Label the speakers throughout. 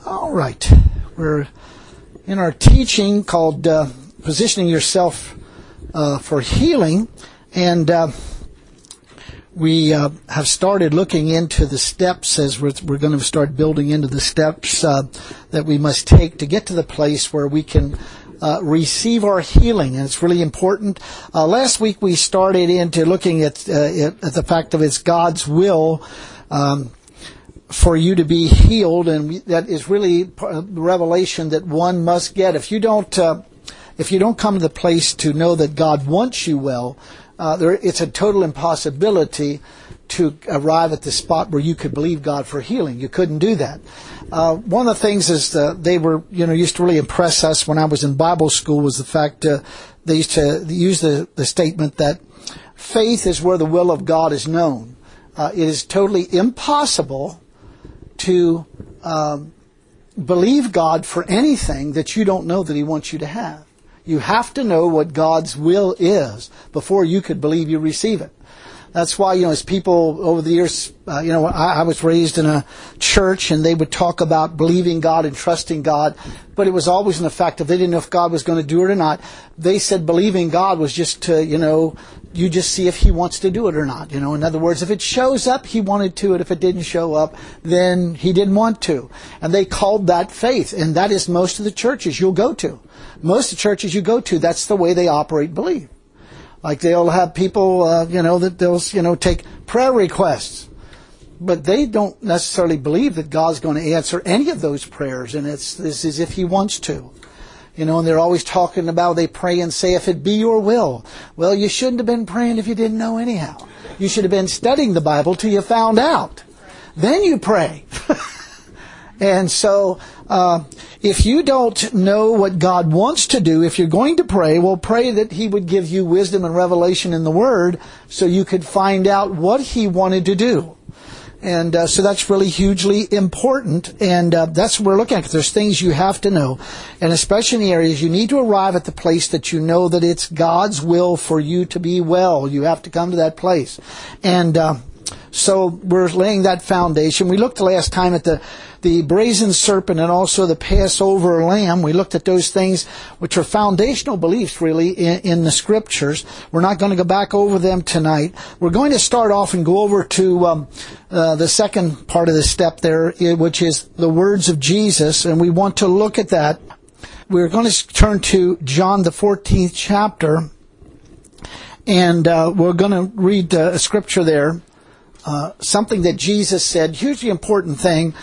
Speaker 1: All right. We're in our teaching called Positioning Yourself for Healing. And we have started looking into the steps as we're going to start building into the steps that we must take to get to the place where we can receive our healing. And it's really important. Last week we started into looking at the fact that it's God's will for you to be healed, and that is really the revelation that one must get. If you don't come to the place to know that God wants you well, it's a total impossibility to arrive at the spot where you could believe God for healing. You couldn't do that. One of the things is they were, used to really impress us when I was in Bible school was the fact they used to use the statement that faith is where the will of God is known. It is totally impossible to believe God for anything that you don't know that He wants you to have. You have to know what God's will is before you could believe you receive it. That's why, as people over the years, I was raised in a church and they would talk about believing God and trusting God, but it was always in the fact that they didn't know if God was going to do it or not. They said believing God was just to, you just see if He wants to do it or not. In other words, if it shows up, He wanted to, and if it didn't show up, then He didn't want to. And they called that faith, and that is most of the churches you'll go to. Most of the churches you go to, that's the way they operate belief. Like they'll have people, that they'll, take prayer requests. But they don't necessarily believe that God's going to answer any of those prayers, and it's as if He wants to. And they're always talking about, they pray and say, if it be your will. Well, you shouldn't have been praying if you didn't know anyhow. You should have been studying the Bible till you found out. Then you pray. And so, if you don't know what God wants to do, if you're going to pray, well, pray that He would give you wisdom and revelation in the Word so you could find out what He wanted to do. And so that's really hugely important, and that's what we're looking at. There's things you have to know, and especially in the areas you need to arrive at the place that you know that it's God's will for you to be well. You have to come to that place. And so we're laying that foundation. We looked last time at the brazen serpent and also the Passover lamb. We looked at those things which are foundational beliefs really in the Scriptures. We're not going to go back over them tonight. We're going to start off and go over to the second part of the step there, which is the words of Jesus, and we want to look at that. We're going to turn to John the 14th chapter, and we're going to read a scripture there. Something that Jesus said, hugely important thing,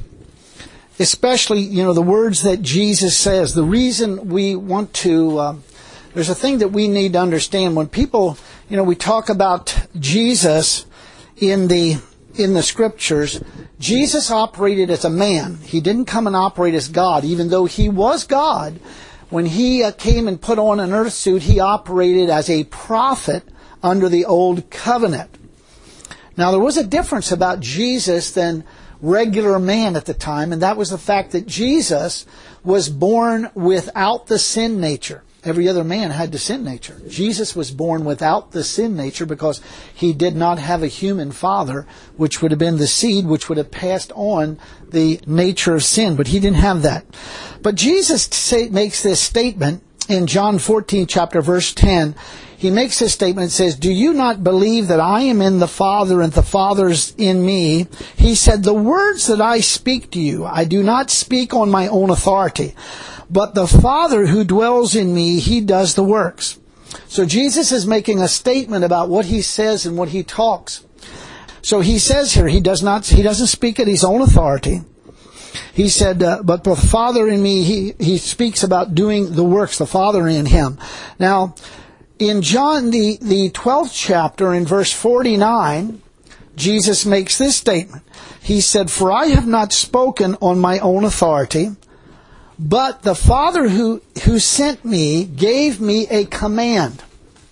Speaker 1: especially, the words that Jesus says. The reason we want to, there's a thing that we need to understand. When people, we talk about Jesus in the Scriptures, Jesus operated as a man. He didn't come and operate as God, even though He was God. When He came and put on an earth suit, He operated as a prophet under the Old Covenant. Now, there was a difference about Jesus than regular man at the time, and that was the fact that Jesus was born without the sin nature. Every other man had the sin nature. Jesus was born without the sin nature because He did not have a human father, which would have been the seed which would have passed on the nature of sin, but He didn't have that. But Jesus makes this statement in John 14, chapter verse 10. He makes this statement and says, do you not believe that I am in the Father and the Father's in me? He said, the words that I speak to you, I do not speak on my own authority, but the Father who dwells in me, He does the works. So Jesus is making a statement about what He says and what He talks. So He says here, He doesn't speak at His own authority. He said, but the Father in me, He speaks about doing the works, the Father in Him. Now, in John, the 12th chapter, in verse 49, Jesus makes this statement. He said, for I have not spoken on my own authority, but the Father who sent me gave me a command.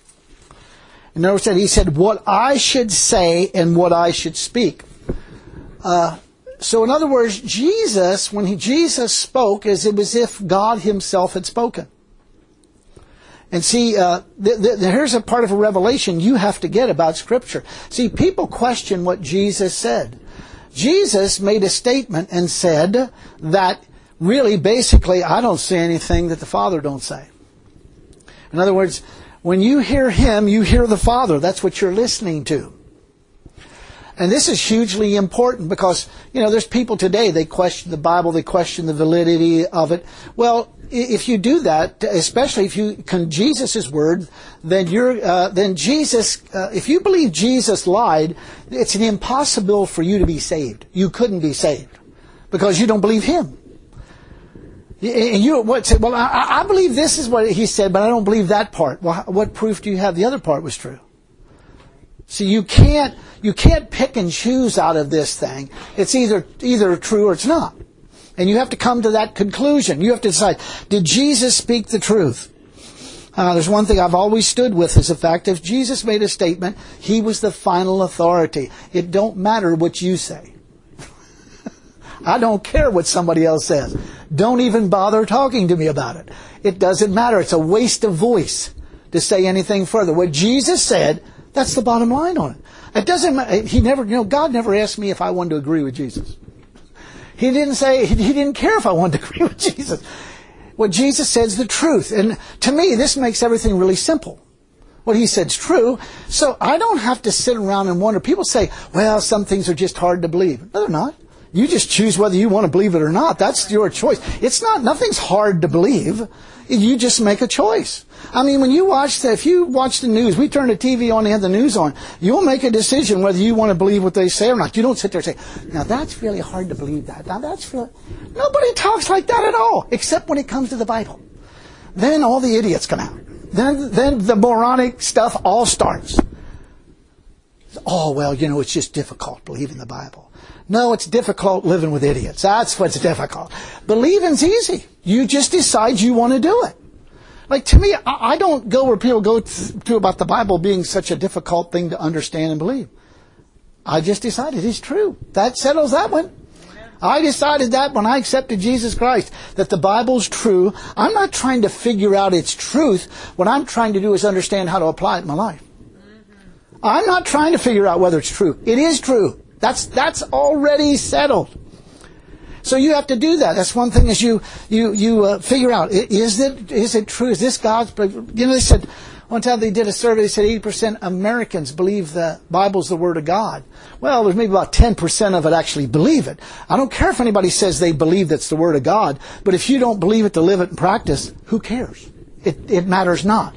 Speaker 1: And notice that He said, what I should say and what I should speak. So in other words, Jesus, when Jesus spoke, it was as if God Himself had spoken. And see, here's a part of a revelation you have to get about Scripture. See, people question what Jesus said. Jesus made a statement and said that really, basically, I don't say anything that the Father don't say. In other words, when you hear Him, you hear the Father. That's what you're listening to. And this is hugely important because, there's people today, they question the Bible, they question the validity of it. Well, if you do that, especially if you can Jesus' word, then Jesus, if you believe Jesus lied, it's an impossible for you to be saved. You couldn't be saved because you don't believe Him. And you say, well, I believe this is what He said, but I don't believe that part. Well, what proof do you have the other part was true? See, you can't pick and choose out of this thing. It's either true or it's not. And you have to come to that conclusion. You have to decide, did Jesus speak the truth? There's one thing I've always stood with is the fact if Jesus made a statement, He was the final authority. It don't matter what you say. I don't care what somebody else says. Don't even bother talking to me about it. It doesn't matter. It's a waste of voice to say anything further. What Jesus said, that's the bottom line on it. It doesn't matter. God never asked me if I wanted to agree with Jesus. He didn't care if I wanted to agree with Jesus. What Jesus said is the truth. And to me, this makes everything really simple. What He said is true. So I don't have to sit around and wonder. People say, well, some things are just hard to believe. No, they're not. You just choose whether you want to believe it or not. That's your choice. Nothing's hard to believe. You just make a choice. I mean, if you watch the news, we turn the TV on and have the news on, you'll make a decision whether you want to believe what they say or not. You don't sit there and say, now that's really hard to believe that. Nobody talks like that at all, except when it comes to the Bible. Then all the idiots come out. Then the moronic stuff all starts. Oh, well, it's just difficult believing the Bible. No, it's difficult living with idiots. That's what's difficult. Believing's easy. You just decide you want to do it. Like, to me, I don't go where people go to about the Bible being such a difficult thing to understand and believe. I just decided it's true. That settles that one. I decided that when I accepted Jesus Christ, that the Bible's true. I'm not trying to figure out its truth. What I'm trying to do is understand how to apply it in my life. I'm not trying to figure out whether it's true. It is true. That's already settled. So you have to do that. That's one thing is you figure out, is it true? Is this God's? They said, one time they did a survey, they said 80% Americans believe the Bible's the Word of God. Well, there's maybe about 10% of it actually believe it. I don't care if anybody says they believe that's the Word of God, but if you don't believe it to live it and practice, who cares? It matters not.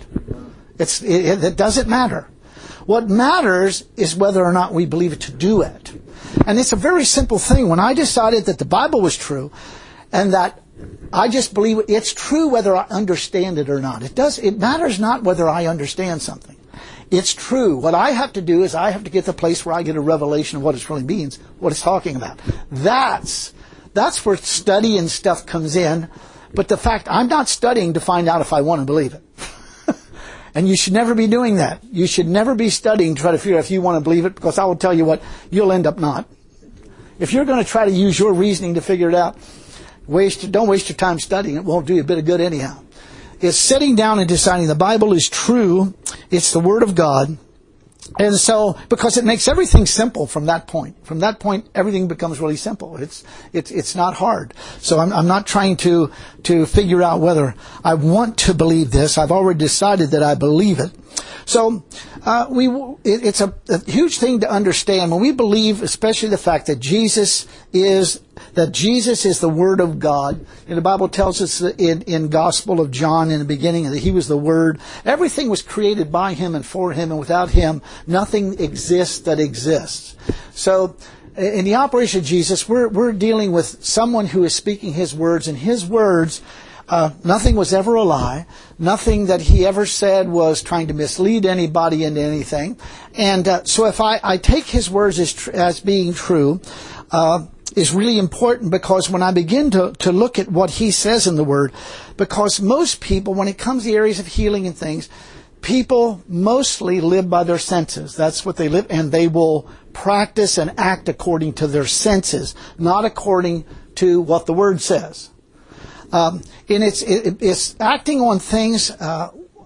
Speaker 1: It doesn't matter. What matters is whether or not we believe it to do it. And it's a very simple thing. When I decided that the Bible was true and that I just believe it's true whether I understand it or not. It matters not whether I understand something. It's true. What I have to do is I have to get to the place where I get a revelation of what it really means, what it's talking about. That's where study and stuff comes in. But the fact, I'm not studying to find out if I want to believe it. And you should never be doing that. You should never be studying to try to figure out if you want to believe it, because I will tell you what, you'll end up not. If you're going to try to use your reasoning to figure it out, don't waste your time studying. It won't do you a bit of good anyhow. It's sitting down and deciding the Bible is true. It's the Word of God. And so, because it makes everything simple from that point. From that point, everything becomes really simple. It's not hard. So I'm not trying to figure out whether I want to believe this. I've already decided that I believe it. So, it's a huge thing to understand when we believe, especially the fact that Jesus is the Word of God. And the Bible tells us in Gospel of John in the beginning that He was the Word. Everything was created by Him and for Him, and without Him, nothing exists that exists. So, in the operation of Jesus, we're dealing with someone who is speaking His words, and His words, nothing was ever a lie. Nothing that He ever said was trying to mislead anybody into anything. And so if I take His words as being true, is really important, because when I begin to look at what He says in the Word, because most people, when it comes to areas of healing and things, people mostly live by their senses. That's what they live, and they will practice and act according to their senses, not according to what the Word says. And it's acting on things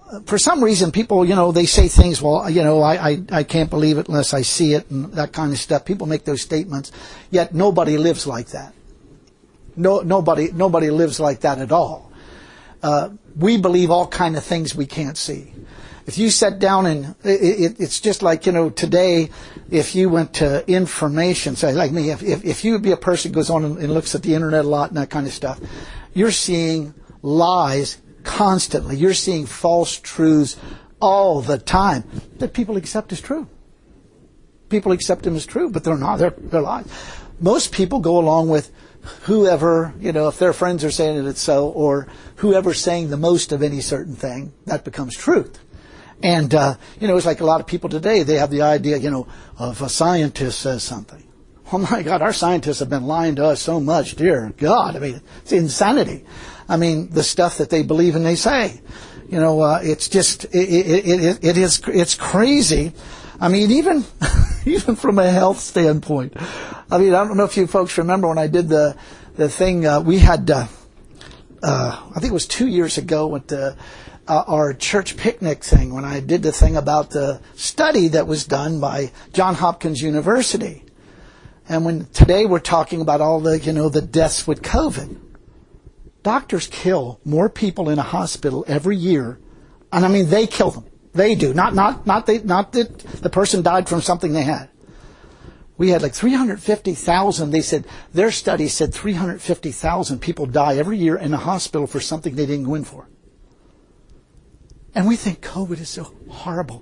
Speaker 1: for some reason, people, they say things, well, I can't believe it unless I see it, and that kind of stuff. People make those statements, yet nobody lives like that. Nobody lives like that at all. We believe all kind of things we can't see. If you sat down and it's just like, today, if you went to information, say like me, if you would be a person who goes on and looks at the internet a lot and that kind of stuff, you're seeing lies constantly. You're seeing false truths all the time that people accept as true. People accept them as true, but they're not. They're lies. Most people go along with whoever, if their friends are saying it's so, or whoever's saying the most of any certain thing, that becomes truth. And, it's like a lot of people today, they have the idea, of a scientist says something. Oh my God, our scientists have been lying to us so much, dear God. I mean, it's insanity. I mean, the stuff that they believe and they say. It's just, it's crazy. I mean, even from a health standpoint. I mean, I don't know if you folks remember when I did the thing, we had, I think it was 2 years ago at our church picnic thing, when I did the thing about the study that was done by Johns Hopkins University. And when today we're talking about all the, the deaths with COVID. Doctors kill more people in a hospital every year. And I mean, they kill them. They do. Not that the person died from something they had. We had like 350,000. They said, their study said 350,000 people die every year in a hospital for something they didn't go in for. And we think COVID is so horrible.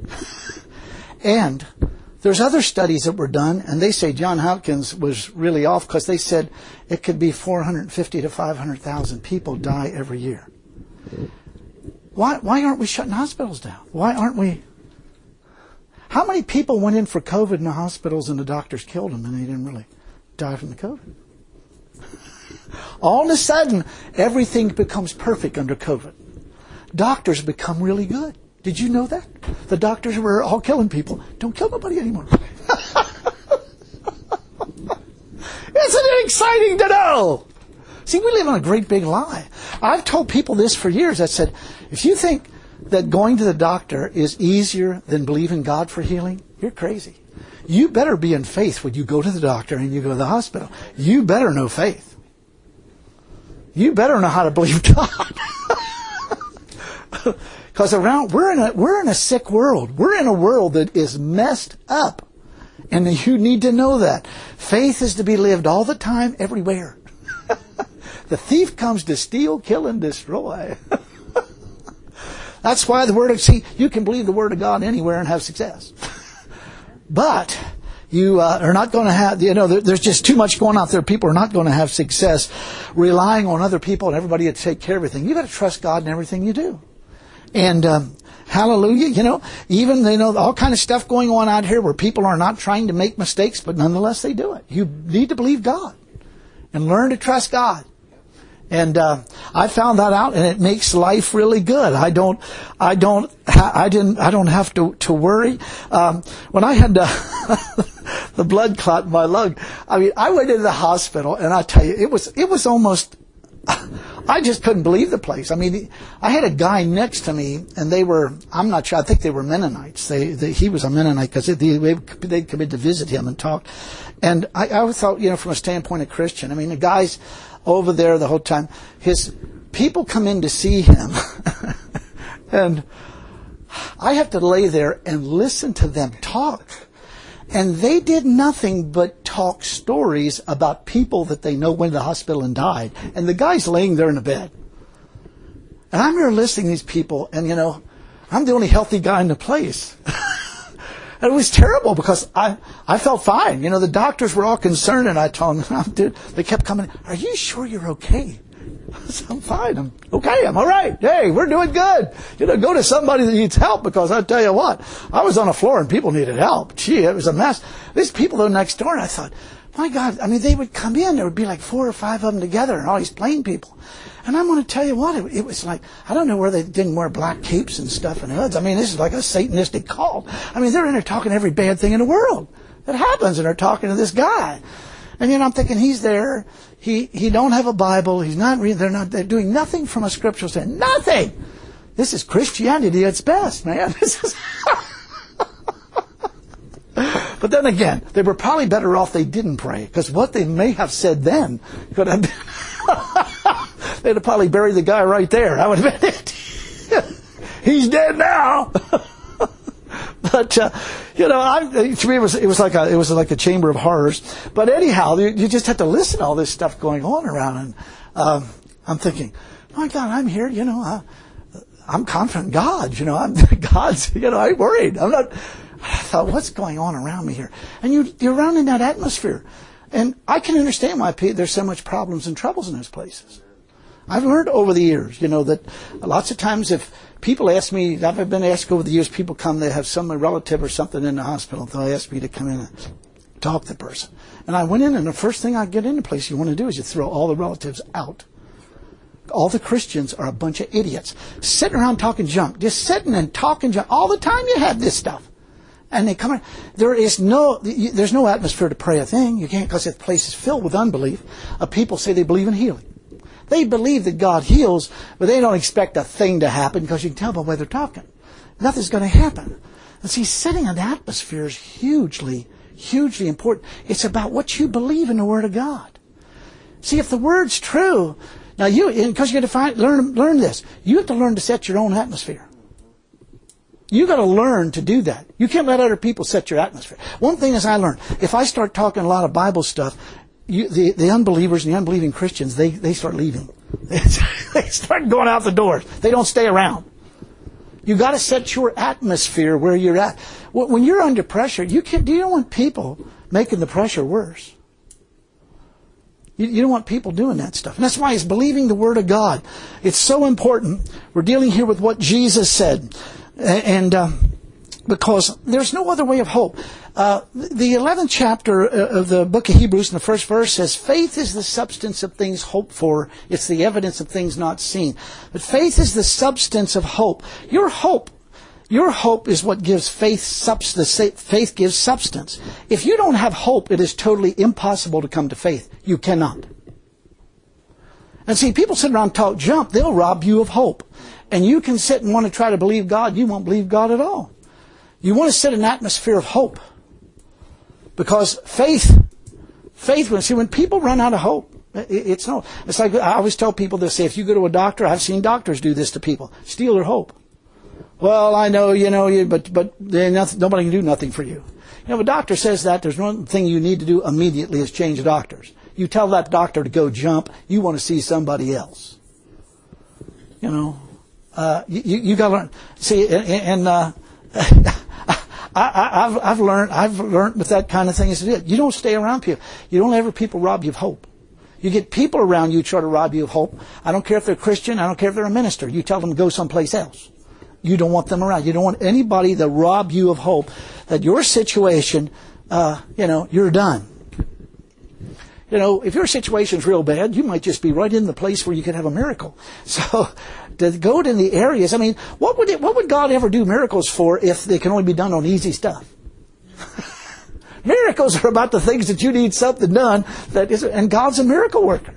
Speaker 1: And there's other studies that were done, and they say Johns Hopkins was really off because they said it could be 450 to 500,000 people die every year. Why aren't we shutting hospitals down? Why aren't we? How many people went in for COVID in the hospitals and the doctors killed them and they didn't really die from the COVID? All of a sudden, everything becomes perfect under COVID. Doctors become really good. Did you know that? The doctors were all killing people. Don't kill nobody anymore. Isn't it exciting to know? See, we live on a great big lie. I've told people this for years. I said, if you think that going to the doctor is easier than believing God for healing, you're crazy. You better be in faith when you go to the doctor and you go to the hospital. You better know faith. You better know how to believe God. Because we're in a sick world. We're in a world that is messed up. And you need to know that. Faith is to be lived all the time, everywhere. The thief comes to steal, kill, and destroy. That's why you can believe the Word of God anywhere and have success. But you are not going to have, there's just too much going on out there. People are not going to have success relying on other people and everybody to take care of everything. You've got to trust God in everything you do. And hallelujah, even all kind of stuff going on out here where people are not trying to make mistakes, but nonetheless they do it. You need to believe God and learn to trust God. And I found that out, and it makes life really good. I don't have to worry. When I had the blood clot in my lung, I mean, I went into the hospital, and I tell you, it was almost. I just couldn't believe the place. I mean, I had a guy next to me, and they were, I'm not sure, I think they were Mennonites. He was a Mennonite because they'd come in to visit him and talk. And I always thought, from a standpoint of Christian, I mean, the guy's over there the whole time. His people come in to see him, and I have to lay there and listen to them talk. And they did nothing but talk stories about people that they know went to the hospital and died. And the guy's laying there in the bed. And I'm here listening to these people, and I'm the only healthy guy in the place. And it was terrible because I felt fine. The doctors were all concerned, and I told them, dude, they kept coming, are you sure you're okay? I said, I'm fine. I'm okay. I'm all right. Hey, we're doing good. Go to somebody that needs help, because I tell you what, I was on the floor and people needed help. Gee, it was a mess. These people though next door, and I thought, my God, I mean, they would come in. There would be like 4 or 5 of them together, and all these plain people. And I'm going to tell you what, it was like, I don't know where they didn't wear black capes and stuff and hoods. I mean, this is like a Satanistic cult. I mean, they're in there talking every bad thing in the world that happens, and they're talking to this guy. And I'm thinking, he's there. He don't have a Bible. He's not reading. They're doing nothing from a scriptural standpoint. Nothing. This is Christianity at its best, man. This is But then again, they were probably better off they didn't pray, because what they may have said then could have been they'd have probably buried the guy right there. That would have been it. He's dead now. But to me, it was like a chamber of horrors. But anyhow, you just have to listen to all this stuff going on around, and I'm thinking, my God, I'm here. I'm confident in God. I'm God's. I ain't worried. I'm not. I thought, what's going on around me here? And you're around in that atmosphere, and I can understand why there's so much problems and troubles in those places. I've learned over the years, that lots of times if people ask me, I've been asked over the years, people come, they have some relative or something in the hospital, they'll ask me to come in and talk to the person. And I went in, and the first thing I get into place you want to do is you throw all the relatives out. All the Christians are a bunch of idiots. Sitting around talking junk. Just sitting and talking junk. All the time you have this stuff. And they come in. There's no atmosphere to pray a thing. You can't, because the place is filled with unbelief. People say they believe in healing. They believe that God heals, but they don't expect a thing to happen, because you can tell by the way they're talking. Nothing's going to happen. And see, setting an atmosphere is hugely, hugely important. It's about what you believe in the Word of God. See, if the Word's true, now because you got to learn this. You have to learn to set your own atmosphere. You got to learn to do that. You can't let other people set your atmosphere. One thing is I learned, if I start talking a lot of Bible stuff, the unbelievers and the unbelieving Christians, they start leaving. They start going out the doors. They don't stay around. You got to set your atmosphere where you're at. When you're under pressure, you don't want people making the pressure worse. You don't want people doing that stuff. And that's why it's believing the Word of God. It's so important. We're dealing here with what Jesus said. And because there's no other way of hope. The 11th chapter of the book of Hebrews, in the first verse, says, faith is the substance of things hoped for. It's the evidence of things not seen. But faith is the substance of hope. Your hope is what gives faith substance. Faith gives substance. If you don't have hope, it is totally impossible to come to faith. You cannot. And see, people sit around and talk junk, they'll rob you of hope. And you can sit and want to try to believe God, you won't believe God at all. You want to set an atmosphere of hope. Because faith, when people run out of hope, it's like I always tell people this, say, if you go to a doctor, I've seen doctors do this to people, steal their hope. Well, I know, but nobody can do nothing for you. If a doctor says that, there's one thing you need to do immediately is change doctors. You tell that doctor to go jump, you want to see somebody else. You got to learn. See, and I've learned with that kind of thing is you don't stay around people. You don't let people rob you of hope. You get people around you try to rob you of hope. I don't care if they're Christian. I don't care if they're a minister. You tell them to go someplace else. You don't want them around. You don't want anybody to rob you of hope that your situation, you're done. If your situation's real bad, you might just be right in the place where you could have a miracle. So, to go to the areas, what would God ever do miracles for if they can only be done on easy stuff? Miracles are about the things that you need something done, and God's a miracle worker.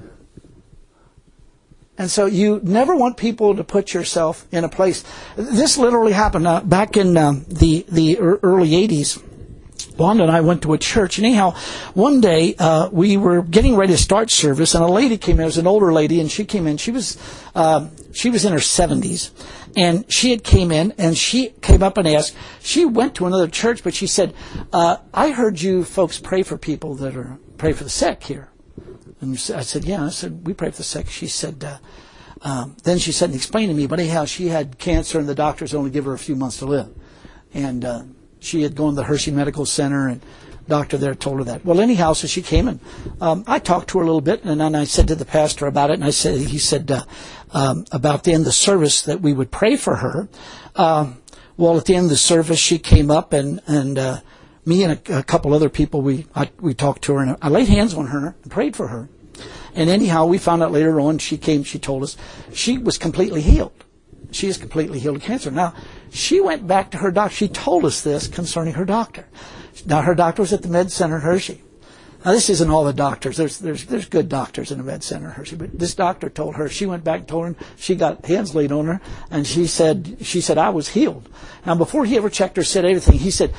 Speaker 1: And so you never want people to put yourself in a place. This literally happened back in the early 80s. Wanda and I went to a church, and anyhow, one day we were getting ready to start service, and a lady came in. It was an older lady, and she came in. She was in her 70s, and she had came in, and she came up and asked. She went to another church, but she said, "I heard you folks pray for people pray for the sick here." And I said, "Yeah." I said, "We pray for the sick." She said, then she said and explained to me, but anyhow, she had cancer, and the doctors only give her a few months to live, and she had gone to the Hershey Medical Center, and the doctor there told her that. Well, anyhow, so she came, and I talked to her a little bit, and then I said to the pastor about it, and he said about the end of the service that we would pray for her. Well, at the end of the service, she came up, and me and a couple other people, we talked to her, and I laid hands on her and prayed for her. And anyhow, we found out later on, she told us, she was completely healed. She is completely healed of cancer. Now, she went back to her doctor. She told us this concerning her doctor. Now, her doctor was at the Med Center at Hershey. Now, this isn't all the doctors. There's good doctors in the med center. But this doctor told her, she went back and told her, she got hands laid on her, and she said, I was healed. Now, before he ever checked her, said everything, he said,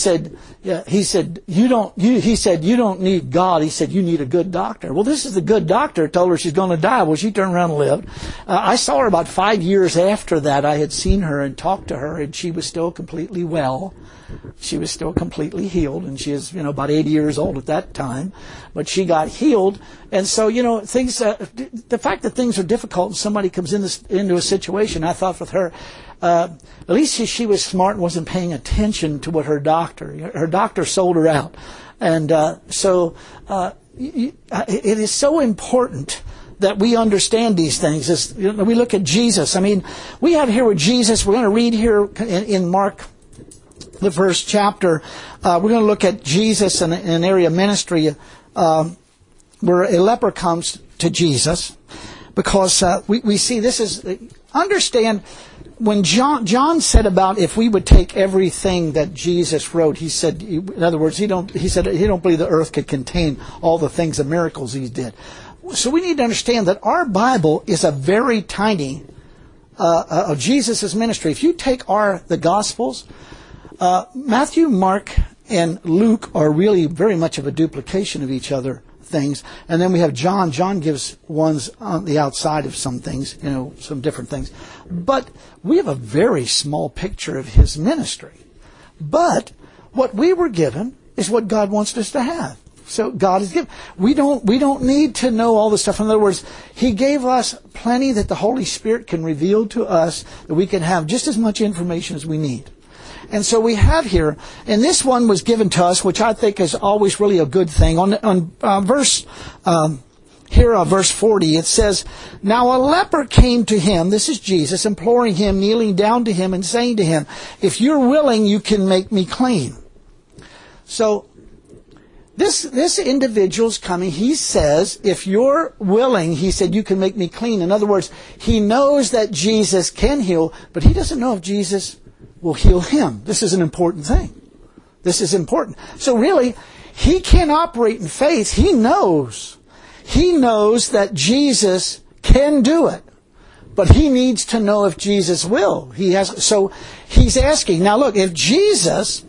Speaker 1: you don't need God. He said, you need a good doctor. Well, this is the good doctor told her she's going to die. Well, she turned around and lived. I saw her about 5 years after that. I had seen her and talked to her, and she was still completely well. She was still completely healed, and she is, about 80 years old at that time. But she got healed, and so, things. The fact that things are difficult and somebody comes into a situation, I thought with her, at least she was smart and wasn't paying attention to what her doctor sold her out, and it is so important that we understand these things. As we look at Jesus, we have here with Jesus. We're going to read here in Mark, the first chapter. We're going to look at Jesus in an area of ministry where a leper comes to Jesus, because we see this is, understand, when John said about if we would take everything that Jesus wrote, he said, in other words, he don't believe the earth could contain all the things, the miracles he did. So we need to understand that our Bible is a very tiny of Jesus' ministry. If you take the Gospels, Matthew, Mark, and Luke are really very much of a duplication of each other things. And then we have John. John gives ones on the outside of some things, some different things. But we have a very small picture of his ministry. But what we were given is what God wants us to have. So God has given. We don't need to know all this stuff. In other words, He gave us plenty that the Holy Spirit can reveal to us, that we can have just as much information as we need. And so we have here, and this one was given to us, which I think is always really a good thing. On verse 40, it says, "Now a leper came to him," this is Jesus, imploring him, kneeling down to him and saying to him, "If you're willing, you can make me clean." So this individual's coming. He says, if you're willing, he said, you can make me clean. In other words, he knows that Jesus can heal, but he doesn't know if Jesus will heal him. This is an important thing. This is important. So really, he can't operate in faith. He knows that Jesus can do it, but he needs to know if Jesus will. So he's asking. Now look, if Jesus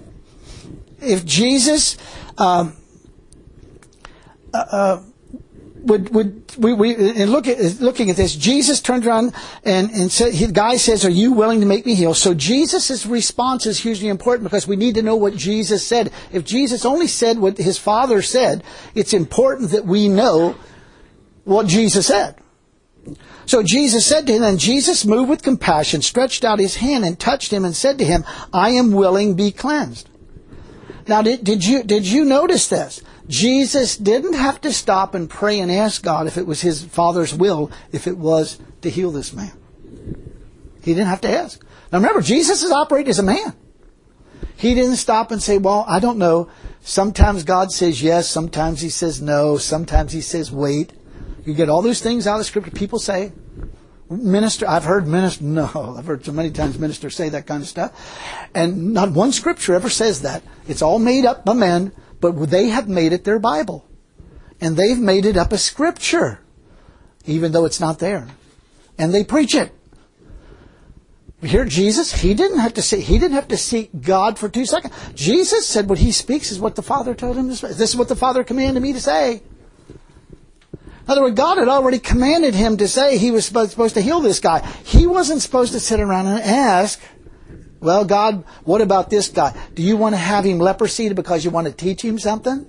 Speaker 1: looking at this, Jesus turned around and said, the guy says, "Are you willing to make me heal?" So Jesus' response is hugely important, because we need to know what Jesus said. If Jesus only said what his Father said, it's important that we know what Jesus said. So Jesus said to him, and Jesus, moved with compassion, stretched out his hand and touched him and said to him, "I am willing, be cleansed." Now, did you notice this? Jesus didn't have to stop and pray and ask God if it was his Father's will, if it was to heal this man. He didn't have to ask. Now remember, Jesus is operating as a man. He didn't stop and say, well, I don't know. Sometimes God says yes, sometimes he says no, sometimes he says wait. You get all those things out of Scripture. People say, I've heard so many times ministers say that kind of stuff. And not one Scripture ever says that. It's all made up by men, but they have made it their Bible. And they've made it up a Scripture, even though it's not there. And they preach it. Here, Jesus, he didn't have to seek God for 2 seconds. Jesus said what he speaks is what the Father told him to say. This is what the Father commanded me to say. In other words, God had already commanded him to say he was supposed to heal this guy. He wasn't supposed to sit around and ask, well, God, what about this guy? Do you want to have him leprosy because you want to teach him something?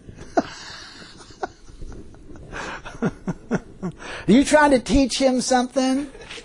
Speaker 1: Are you trying to teach him something?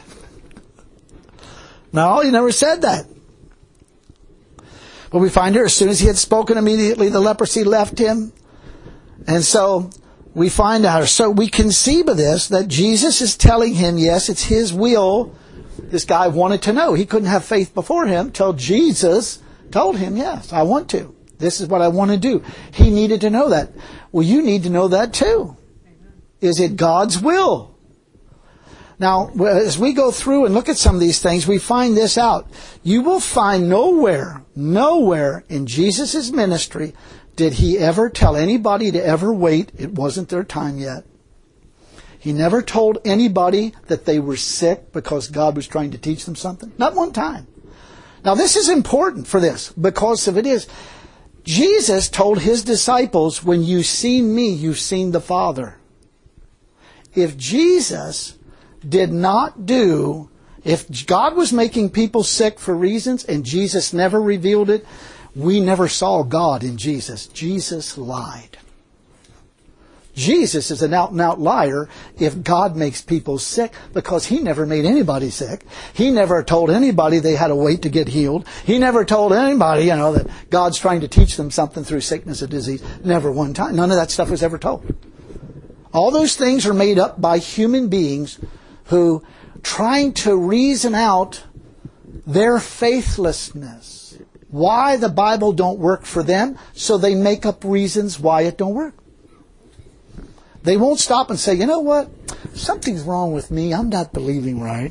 Speaker 1: No, he never said that. But we find here, as soon as he had spoken, immediately the leprosy left him. And so we find out, so we conceive of this, that Jesus is telling him, yes, it's his will. This guy wanted to know. He couldn't have faith before him till Jesus told him, yes, I want to. This is what I want to do. He needed to know that. Well, you need to know that too. Is it God's will? Now, as we go through and look at some of these things, we find this out. You will find nowhere in Jesus' ministry Did He ever tell anybody to ever wait? It wasn't their time yet. He never told anybody that they were sick because God was trying to teach them something. Not one time. Now this is important for this, because if it is, Jesus told His disciples, when you've seen me, you've seen the Father. If Jesus did not do, if God was making people sick for reasons and Jesus never revealed it, we never saw God in Jesus. Jesus lied. Jesus is an out-and-out liar if God makes people sick, because He never made anybody sick. He never told anybody they had to wait to get healed. He never told anybody, that God's trying to teach them something through sickness or disease. Never one time. None of that stuff was ever told. All those things are made up by human beings who trying to reason out their faithlessness. Why the Bible don't work for them, so they make up reasons why it don't work. They won't stop and say, you know what? Something's wrong with me. I'm not believing right.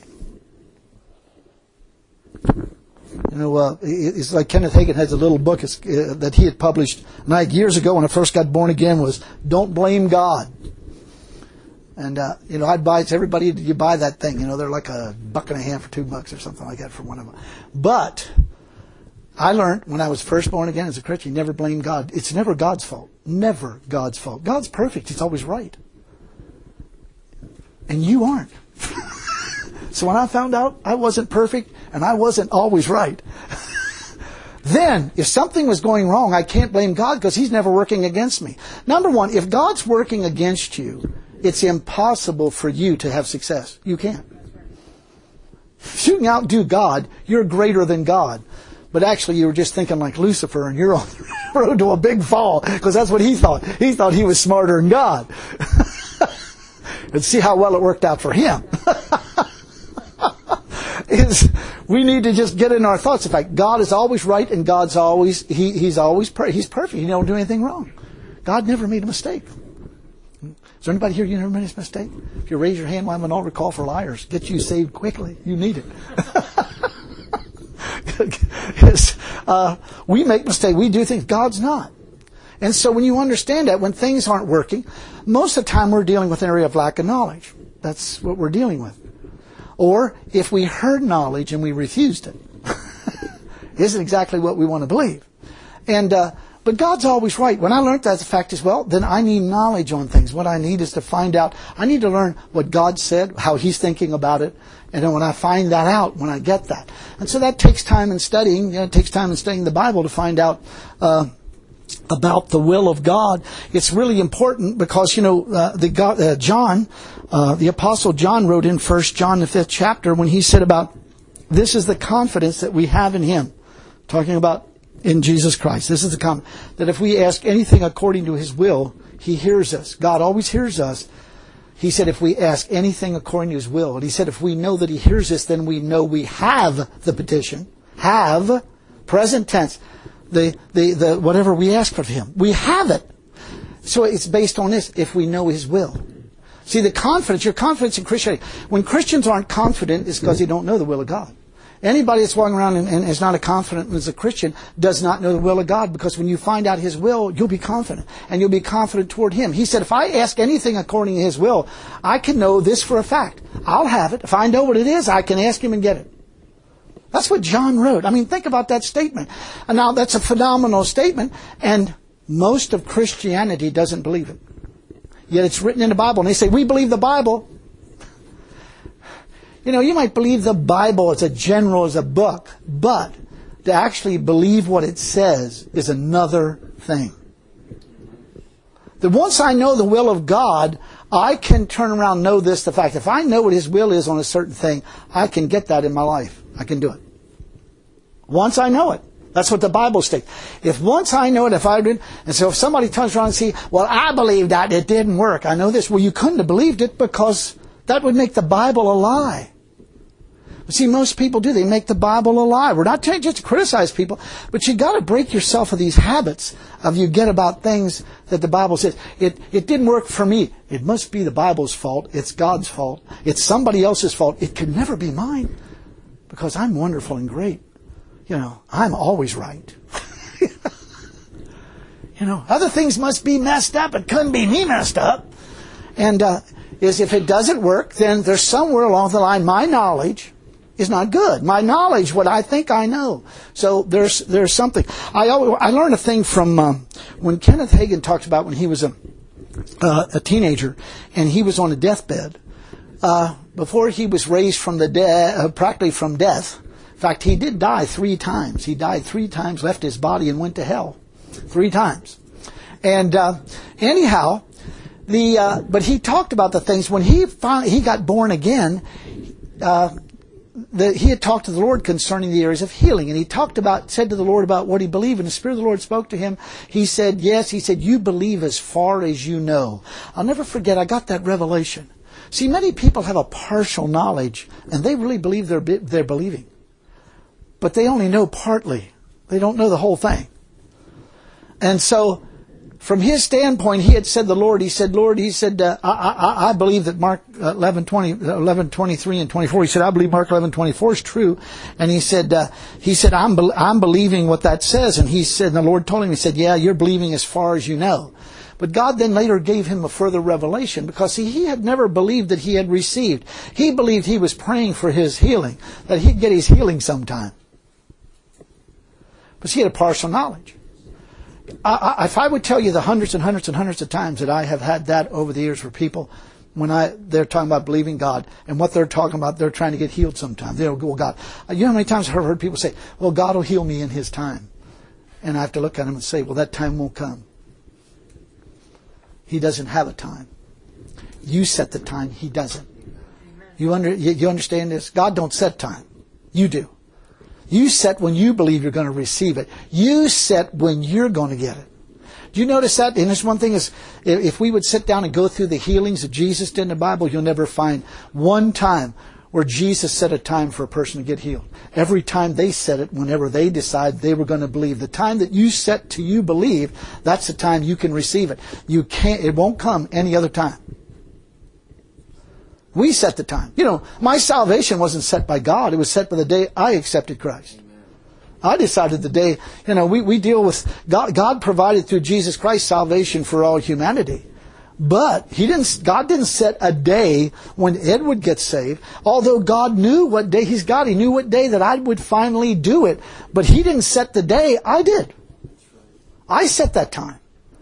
Speaker 1: It's like Kenneth Hagin has a little book that he had published years ago when I first got born again, was Don't Blame God. And, I'd buy it to everybody. You buy that thing. They're like $1.50 or $2 or something like that for one of them. But I learned when I was first born again as a Christian, never blame God. It's never God's fault. Never God's fault. God's perfect. He's always right. And you aren't. So when I found out I wasn't perfect and I wasn't always right, then if something was going wrong, I can't blame God because He's never working against me. Number one, if God's working against you, it's impossible for you to have success. You can't. If you can outdo God, you're greater than God. But actually you were just thinking like Lucifer and you're on the road to a big fall, because that's what he thought. He thought he was smarter than God. And see how well it worked out for him. We need to just get in our thoughts. In fact, God is always right and God's always, He's perfect. He don't do anything wrong. God never made a mistake. Is there anybody here you never made a mistake? If you raise your hand, we'll have an altar call for liars. Get you saved quickly. You need it. We make mistakes. We do things. God's not. And so when you understand that, when things aren't working, most of the time we're dealing with an area of lack of knowledge. That's what we're dealing with. Or if we heard knowledge and we refused it, isn't exactly what we want to believe. And but God's always right. When I learned that, the fact is, then I need knowledge on things. What I need is to find out. I need to learn what God said, how He's thinking about it. And then when I find that out, when I get that. And so that takes time in studying. It takes time in studying the Bible to find out about the will of God. It's really important because, John, the Apostle John wrote in 1 John, the 5th chapter, when he said about, this is the confidence that we have in Him. Talking about in Jesus Christ. This is the confidence. That if we ask anything according to His will, He hears us. God always hears us. He said if we ask anything according to His will, and He said if we know that He hears us, then we know we have the petition. Have, present tense, the whatever we ask of Him. We have it. So it's based on this, if we know His will. See, your confidence in Christianity. When Christians aren't confident, it's because they don't know the will of God. Anybody that's walking around and is not a confident as a Christian does not know the will of God, because when you find out His will, you'll be confident. And you'll be confident toward Him. He said, if I ask anything according to His will, I can know this for a fact. I'll have it. If I know what it is, I can ask Him and get it. That's what John wrote. I mean, think about that statement. And now, that's a phenomenal statement, and most of Christianity doesn't believe it. Yet it's written in the Bible, and they say, we believe the Bible. You might believe the Bible as a book, but to actually believe what it says is another thing. That once I know the will of God, I can turn around and know the fact. If I know what His will is on a certain thing, I can get that in my life. I can do it. Once I know it. That's what the Bible states. If once I know it, and so if somebody turns around and says, well, I believe that, it didn't work. I know this. Well, you couldn't have believed it because that would make the Bible a lie. See, most people do. They make the Bible a lie. We're not trying just to criticize people, but you got to break yourself of these habits of you get about things that the Bible says. It didn't work for me. It must be the Bible's fault. It's God's fault. It's somebody else's fault. It can never be mine because I'm wonderful and great. I'm always right. Other things must be messed up. It couldn't be me messed up. And is if it doesn't work, then there's somewhere along the line my knowledge is not good. My knowledge, what I think I know. So there's something. I learned a thing from when Kenneth Hagin talks about when he was a teenager and he was on a deathbed. Before he was raised from the dead, practically from death. In fact, he did die 3 times. He died 3 times, left his body, and went to hell 3 times. And anyhow, but he talked about the things when he got born again. He had talked to the Lord concerning the areas of healing, and he said to the Lord about what he believed, and the Spirit of the Lord spoke to him. He said, yes, he said, you believe as far as you know. I'll never forget, I got that revelation. See, many people have a partial knowledge, and they really believe they're believing. But they only know partly. They don't know the whole thing. And so, from his standpoint, he had said, Lord, I believe that Mark 11:23 and 24. He said, I believe Mark 11:24 is true. And he said, I'm believing what that says. And he said, and the Lord told him, he said, yeah, you're believing as far as you know. But God then later gave him a further revelation because he had never believed that he had received. He believed he was praying for his healing, that he'd get his healing sometime. But he had a partial knowledge. If I would tell you the hundreds and hundreds and hundreds of times that I have had that over the years for people, when they're talking about believing God, and what they're talking about, they're trying to get healed sometime. They'll go, well, God. You know how many times I've heard people say, well, God will heal me in His time. And I have to look at them and say, well, that time won't come. He doesn't have a time. You set the time. He doesn't. You understand this? God don't set time. You do. You set when you believe you're going to receive it. You set when you're going to get it. Do you notice that? And this one thing is, if we would sit down and go through the healings that Jesus did in the Bible, you'll never find one time where Jesus set a time for a person to get healed. Every time they set it, whenever they decide they were going to believe. The time that you set to you believe, that's the time you can receive it. It won't come any other time. We set the time. My salvation wasn't set by God. It was set by the day I accepted Christ. Amen. I decided the day, we deal with God. God provided through Jesus Christ salvation for all humanity. But God didn't set a day when Ed would get saved. Although God knew what day He's got. He knew what day that I would finally do it. But He didn't set the day. I did. I set that time.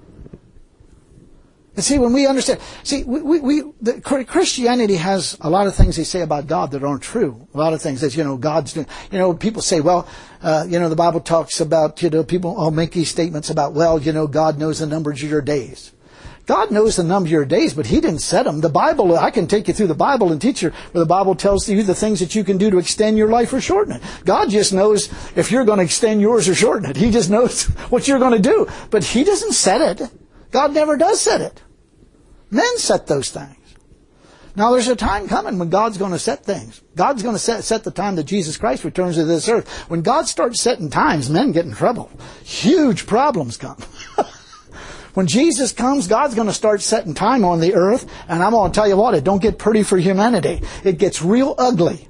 Speaker 1: And see, when we understand, Christianity has a lot of things they say about God that aren't true. A lot of things that, God's doing. People say, well, the Bible talks about, people all make these statements about, well, God knows the numbers of your days. God knows the number of your days, but He didn't set them. The Bible, I can take you through the Bible and teach you where the Bible tells you the things that you can do to extend your life or shorten it. God just knows if you're going to extend yours or shorten it. He just knows what you're going to do. But He doesn't set it. God never does set it. Men set those things. Now there's a time coming when God's going to set things. God's going to set the time that Jesus Christ returns to this earth. When God starts setting times, men get in trouble. Huge problems come. When Jesus comes, God's going to start setting time on the earth, and I'm going to tell you what, it don't get pretty for humanity. It gets real ugly.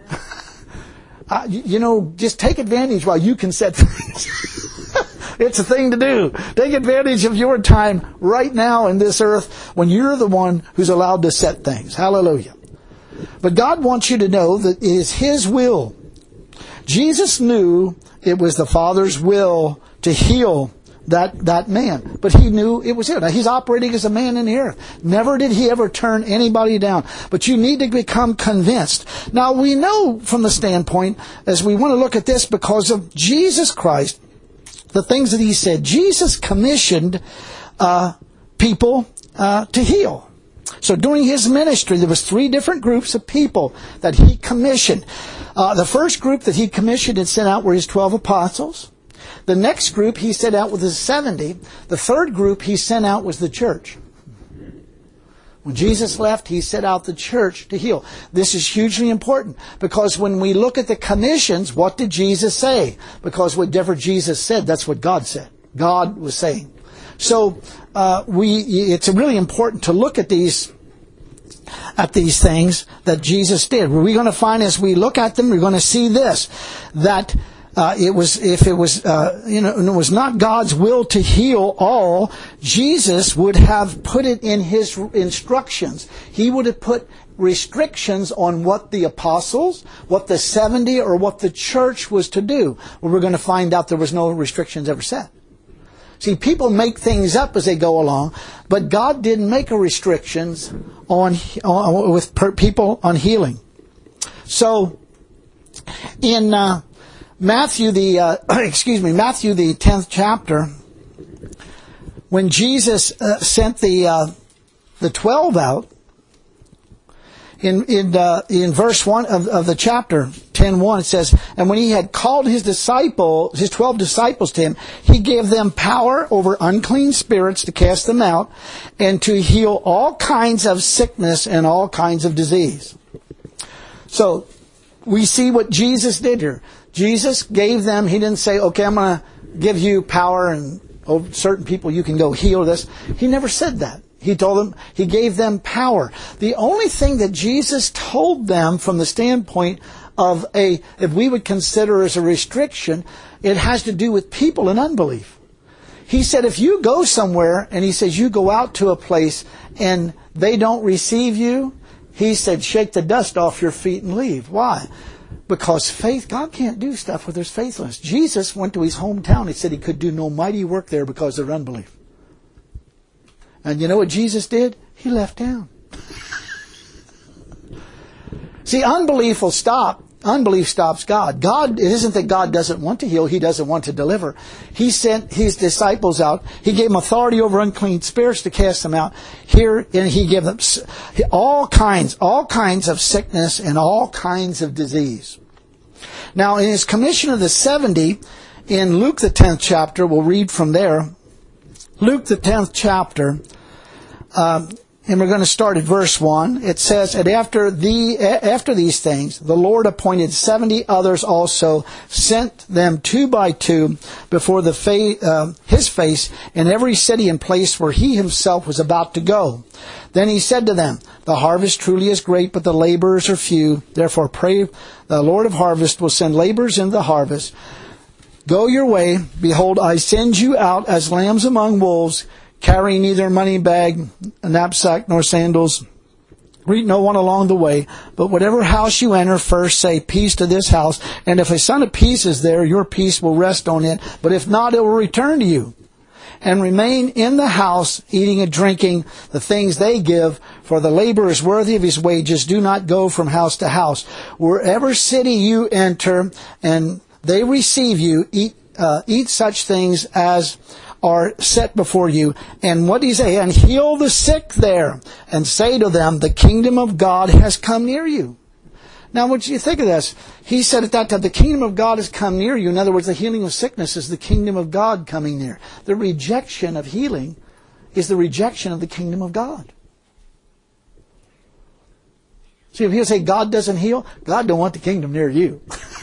Speaker 1: Just take advantage while you can set things. It's a thing to do. Take advantage of your time right now in this earth when you're the one who's allowed to set things. Hallelujah. But God wants you to know that it is His will. Jesus knew it was the Father's will to heal that man. But He knew it was Him. Now, He's operating as a man in the earth. Never did He ever turn anybody down. But you need to become convinced. Now, we know from the standpoint, as we want to look at this, because of Jesus Christ, the things that He said. Jesus commissioned people to heal. So during His ministry, there was 3 different groups of people that He commissioned. The first group that He commissioned and sent out were His 12 apostles. The next group He sent out with His 70. The third group He sent out was the church. When Jesus left, He sent out the church to heal. This is hugely important because when we look at the commissions, what did Jesus say? Because whatever Jesus said, that's what God said. God was saying. So it's really important to look at these things that Jesus did. We're going to find as we look at them, we're going to see this, that If it was not God's will to heal all, Jesus would have put it in His instructions. He would have put restrictions on what the apostles, what the 70, or what the church was to do. Well, we're going to find out there was no restrictions ever set. See, people make things up as they go along, but God didn't make a restrictions with people on healing. So, in Matthew the 10th chapter, when Jesus sent the 12 out, in verse 1 of the chapter 10:1, it says, "And when He had called His 12 disciples to Him, He gave them power over unclean spirits to cast them out, and to heal all kinds of sickness and all kinds of disease." So, we see what Jesus did here. Jesus gave them, He didn't say, okay, I'm going to give you power and over certain people you can go heal this. He never said that. He told them, He gave them power. The only thing that Jesus told them from the standpoint of if we would consider as a restriction, it has to do with people in unbelief. He said, if you go somewhere, and He says you go out to a place and they don't receive you, He said, shake the dust off your feet and leave. Why? Because faith, God can't do stuff where there's faithfulness. Jesus went to His hometown. He said He could do no mighty work there because of their unbelief. And you know what Jesus did? He left town. See, unbelief will stop. Unbelief stops God. It isn't that God doesn't want to heal. He doesn't want to deliver. He sent His disciples out. He gave them authority over unclean spirits to cast them out. Here, and He gave them all kinds of sickness and all kinds of disease. Now, in His commission of the 70, in Luke the 10th chapter, we'll read from there. Luke the 10th chapter, and we're going to start at verse 1. It says, "And after these things, the Lord appointed 70 others also, sent them 2 by 2 before His face in every city and place where He Himself was about to go. Then He said to them, The harvest truly is great, but the laborers are few. Therefore pray the Lord of harvest will send laborers into the harvest. Go your way. Behold, I send you out as lambs among wolves, carrying neither money bag, knapsack, nor sandals. Greet no one along the way. But whatever house you enter, first say, Peace to this house. And if a son of peace is there, your peace will rest on it. But if not, it will return to you. And remain in the house, eating and drinking the things they give, for the laborer is worthy of his wages. Do not go from house to house. Wherever city you enter, and they receive you, eat such things as are set before you. And what do you say? And heal the sick there, and say to them, the kingdom of God has come near you. Now, what do you think of this? He said at that time, the kingdom of God has come near you. In other words, the healing of sickness is the kingdom of God coming near. The rejection of healing is the rejection of the kingdom of God. See, if people say God doesn't heal, God don't want the kingdom near you.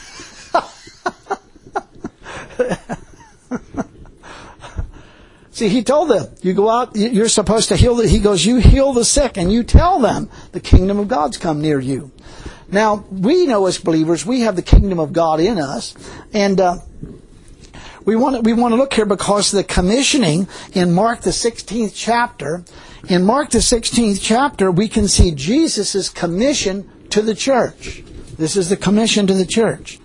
Speaker 1: See, He told them, you go out, you're supposed to heal. He goes, you heal the sick, and you tell them the kingdom of God's come near you. Now, we know as believers, we have the kingdom of God in us, and we want to look here because the commissioning in Mark the 16th chapter. In Mark the 16th chapter, we can see Jesus' commission to the church. This is the commission to the church.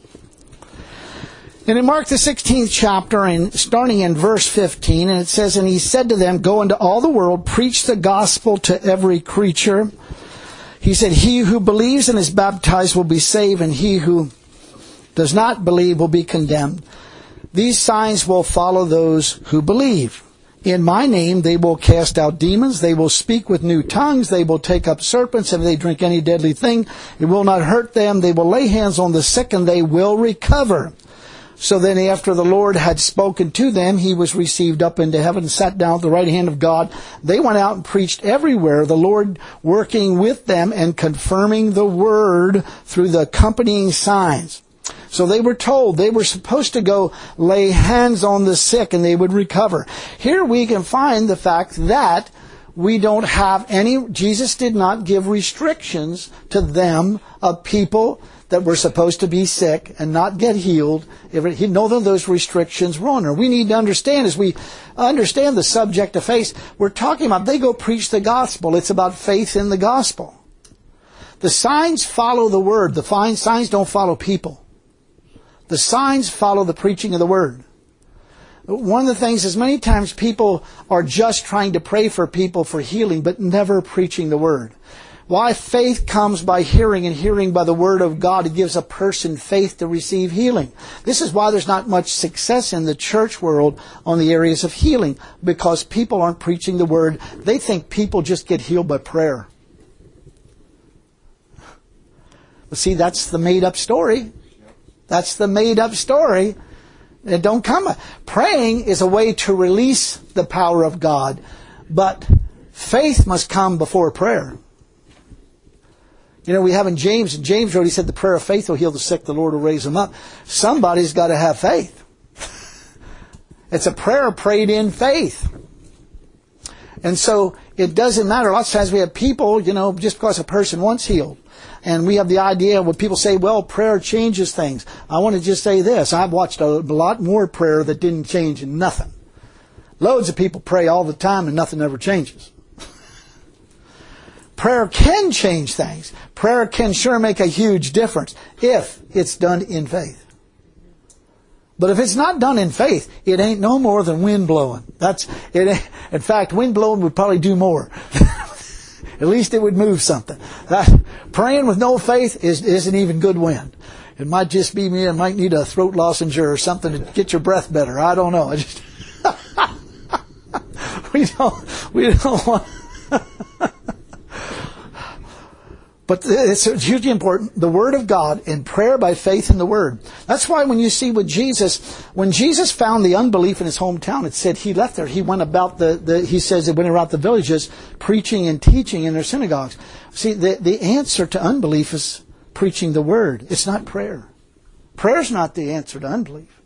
Speaker 1: And in Mark the 16th chapter, and starting in verse 15, and it says, And He said to them, Go into all the world, preach the gospel to every creature. He said, He who believes and is baptized will be saved, and he who does not believe will be condemned. These signs will follow those who believe. In my name they will cast out demons, they will speak with new tongues, they will take up serpents, and if they drink any deadly thing, it will not hurt them. They will lay hands on the sick, and they will recover. So then after the Lord had spoken to them, He was received up into heaven and sat down at the right hand of God. They went out and preached everywhere, the Lord working with them and confirming the word through the accompanying signs. So they were told they were supposed to go lay hands on the sick and they would recover. Here we can find the fact that We don't have any, Jesus did not give restrictions to them of people that were supposed to be sick and not get healed. None of those restrictions were on her. We need to understand, as we understand the subject of faith, we're talking about, they go preach the gospel. It's about faith in the gospel. The signs follow the word. The signs don't follow people. The signs follow the preaching of the word. One of the things is many times people are just trying to pray for people for healing, but never preaching the word. Why? Faith comes by hearing, and hearing by the word of God. It gives a person faith to receive healing. This is why there's not much success in the church world on the areas of healing, because people aren't preaching the word. They think people just get healed by prayer. But see, that's the made-up story. That's the made-up story. It don't come. Praying is a way to release the power of God, but faith must come before prayer. You know, we have in James, and James wrote, he said, the prayer of faith will heal the sick, the Lord will raise them up. Somebody's got to have faith. It's a prayer prayed in faith. And so it doesn't matter. Lots of times we have people, you know, just because a person wants healed. And we have the idea when people say, well, prayer changes things. I want to just say this. I've watched a lot more prayer that didn't change nothing. Loads of people pray all the time and nothing ever changes. Prayer can change things. Prayer can sure make a huge difference if it's done in faith. But if it's not done in faith, it ain't no more than wind blowing. In fact, wind blowing would probably do more. At least it would move something. Praying with no faith isn't even good wind. It might just be me. I might need a throat lozenge or something to get your breath better. I don't know. We don't want. But it's hugely important, the Word of God and prayer by faith in the Word. That's why when you see with Jesus, when Jesus found the unbelief in his hometown, it said he left there. He went about he says he went around the villages preaching and teaching in their synagogues. See, the answer to unbelief is preaching the Word. It's not prayer. Prayer's not the answer to unbelief.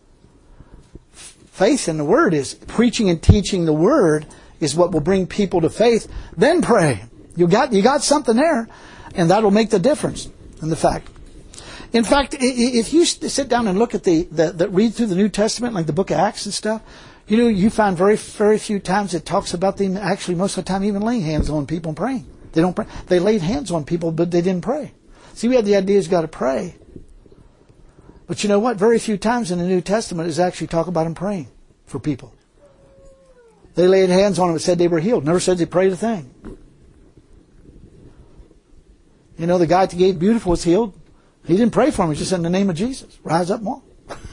Speaker 1: Faith in the Word is preaching and teaching the Word is what will bring people to faith. Then pray. You got something there. And that'll make the difference in the fact. In fact, if you sit down and look at read through the New Testament, like the book of Acts and stuff, you know, you find very, very few times it talks about them actually most of the time even laying hands on people and praying. They don't pray. They laid hands on people, but they didn't pray. See, we have the idea you've got to pray. But you know what? Very few times in the New Testament is actually talk about them praying for people. They laid hands on them and said they were healed. Never said they prayed a thing. You know, the guy at the gate beautiful was healed. He didn't pray for him. He just said, in the name of Jesus, rise up and walk.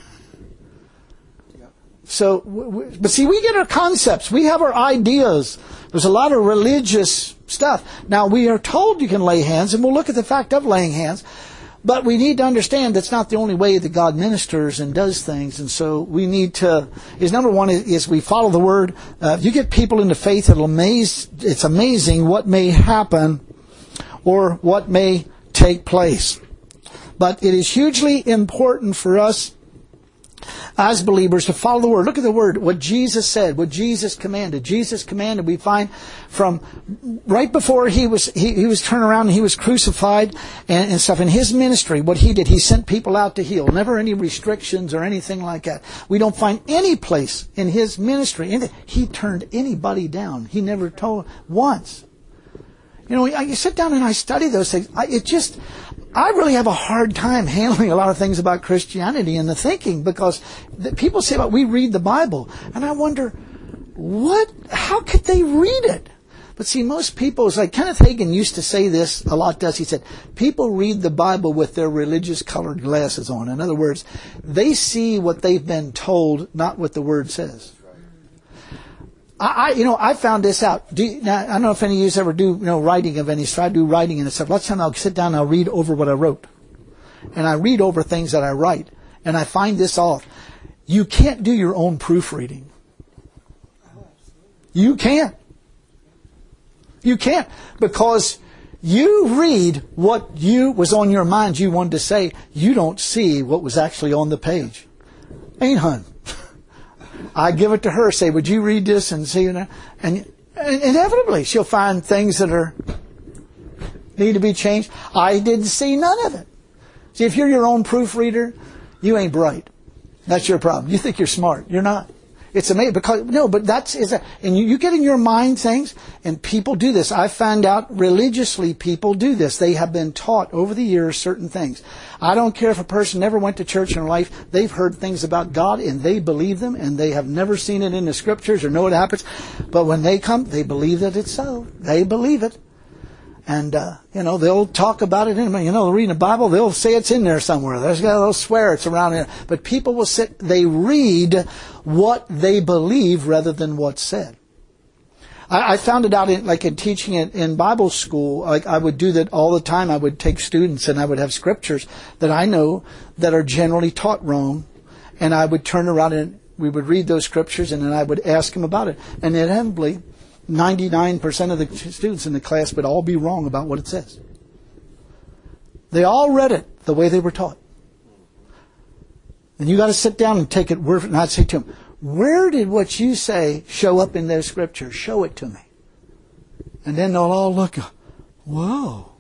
Speaker 1: So, but see, we get our concepts. We have our ideas. There's a lot of religious stuff. Now, we are told you can lay hands, and we'll look at the fact of laying hands. But we need to understand that's not the only way that God ministers and does things. And so we need to, number one is we follow the Word. If you get people into faith, it's amazing what may happen or what may take place. But it is hugely important for us as believers to follow the Word. Look at the Word, what Jesus said, what Jesus commanded. Jesus commanded, we find from right before he was turned around and he was crucified and stuff. In his ministry, what he did, he sent people out to heal. Never any restrictions or anything like that. We don't find any place in his ministry. He turned anybody down. He never told once. You know, you sit down and I study those things. I really have a hard time handling a lot of things about Christianity and the thinking, because people say about we read the Bible, and I wonder how could they read it? But see, most people, it's like Kenneth Hagin used to say this a lot. He said, people read the Bible with their religious colored glasses on. In other words, they see what they've been told, not what the Word says. I found this out. I don't know if any of you ever do, writing of any sort. I do writing and stuff. Lots of times I'll sit down and I'll read over what I wrote. And I read over things that I write. And I find this off. You can't do your own proofreading. You can't. You can't. Because you read what was on your mind you wanted to say. You don't see what was actually on the page. Ain't hun? I give it to her, say, would you read this and see? And Inevitably, she'll find things that need to be changed. I didn't see none of it. See, if you're your own proofreader, you ain't bright. That's your problem. You think you're smart. You're not. It's amazing and you get in your mind things, and people do this. I found out religiously people do this. They have been taught over the years certain things. I don't care if a person never went to church in their life. They've heard things about God and they believe them, and they have never seen it in the scriptures or know what happens. But when they come, they believe that it's so. They believe it. And, they'll talk about it. They'll read the Bible. They'll say it's in there somewhere. They'll swear it's around there. But people will they read what they believe rather than what's said. I found it out in teaching it in Bible school. I would do that all the time. I would take students and I would have scriptures that I know that are generally taught wrong. And I would turn around and we would read those scriptures, and then I would ask them about it. And inevitably, 99% of the students in the class would all be wrong about what it says. They all read it the way they were taught. And you got to sit down and take it word for word. And I'd say to them, where did what you say show up in those scriptures? Show it to me. And then they'll all look, whoa,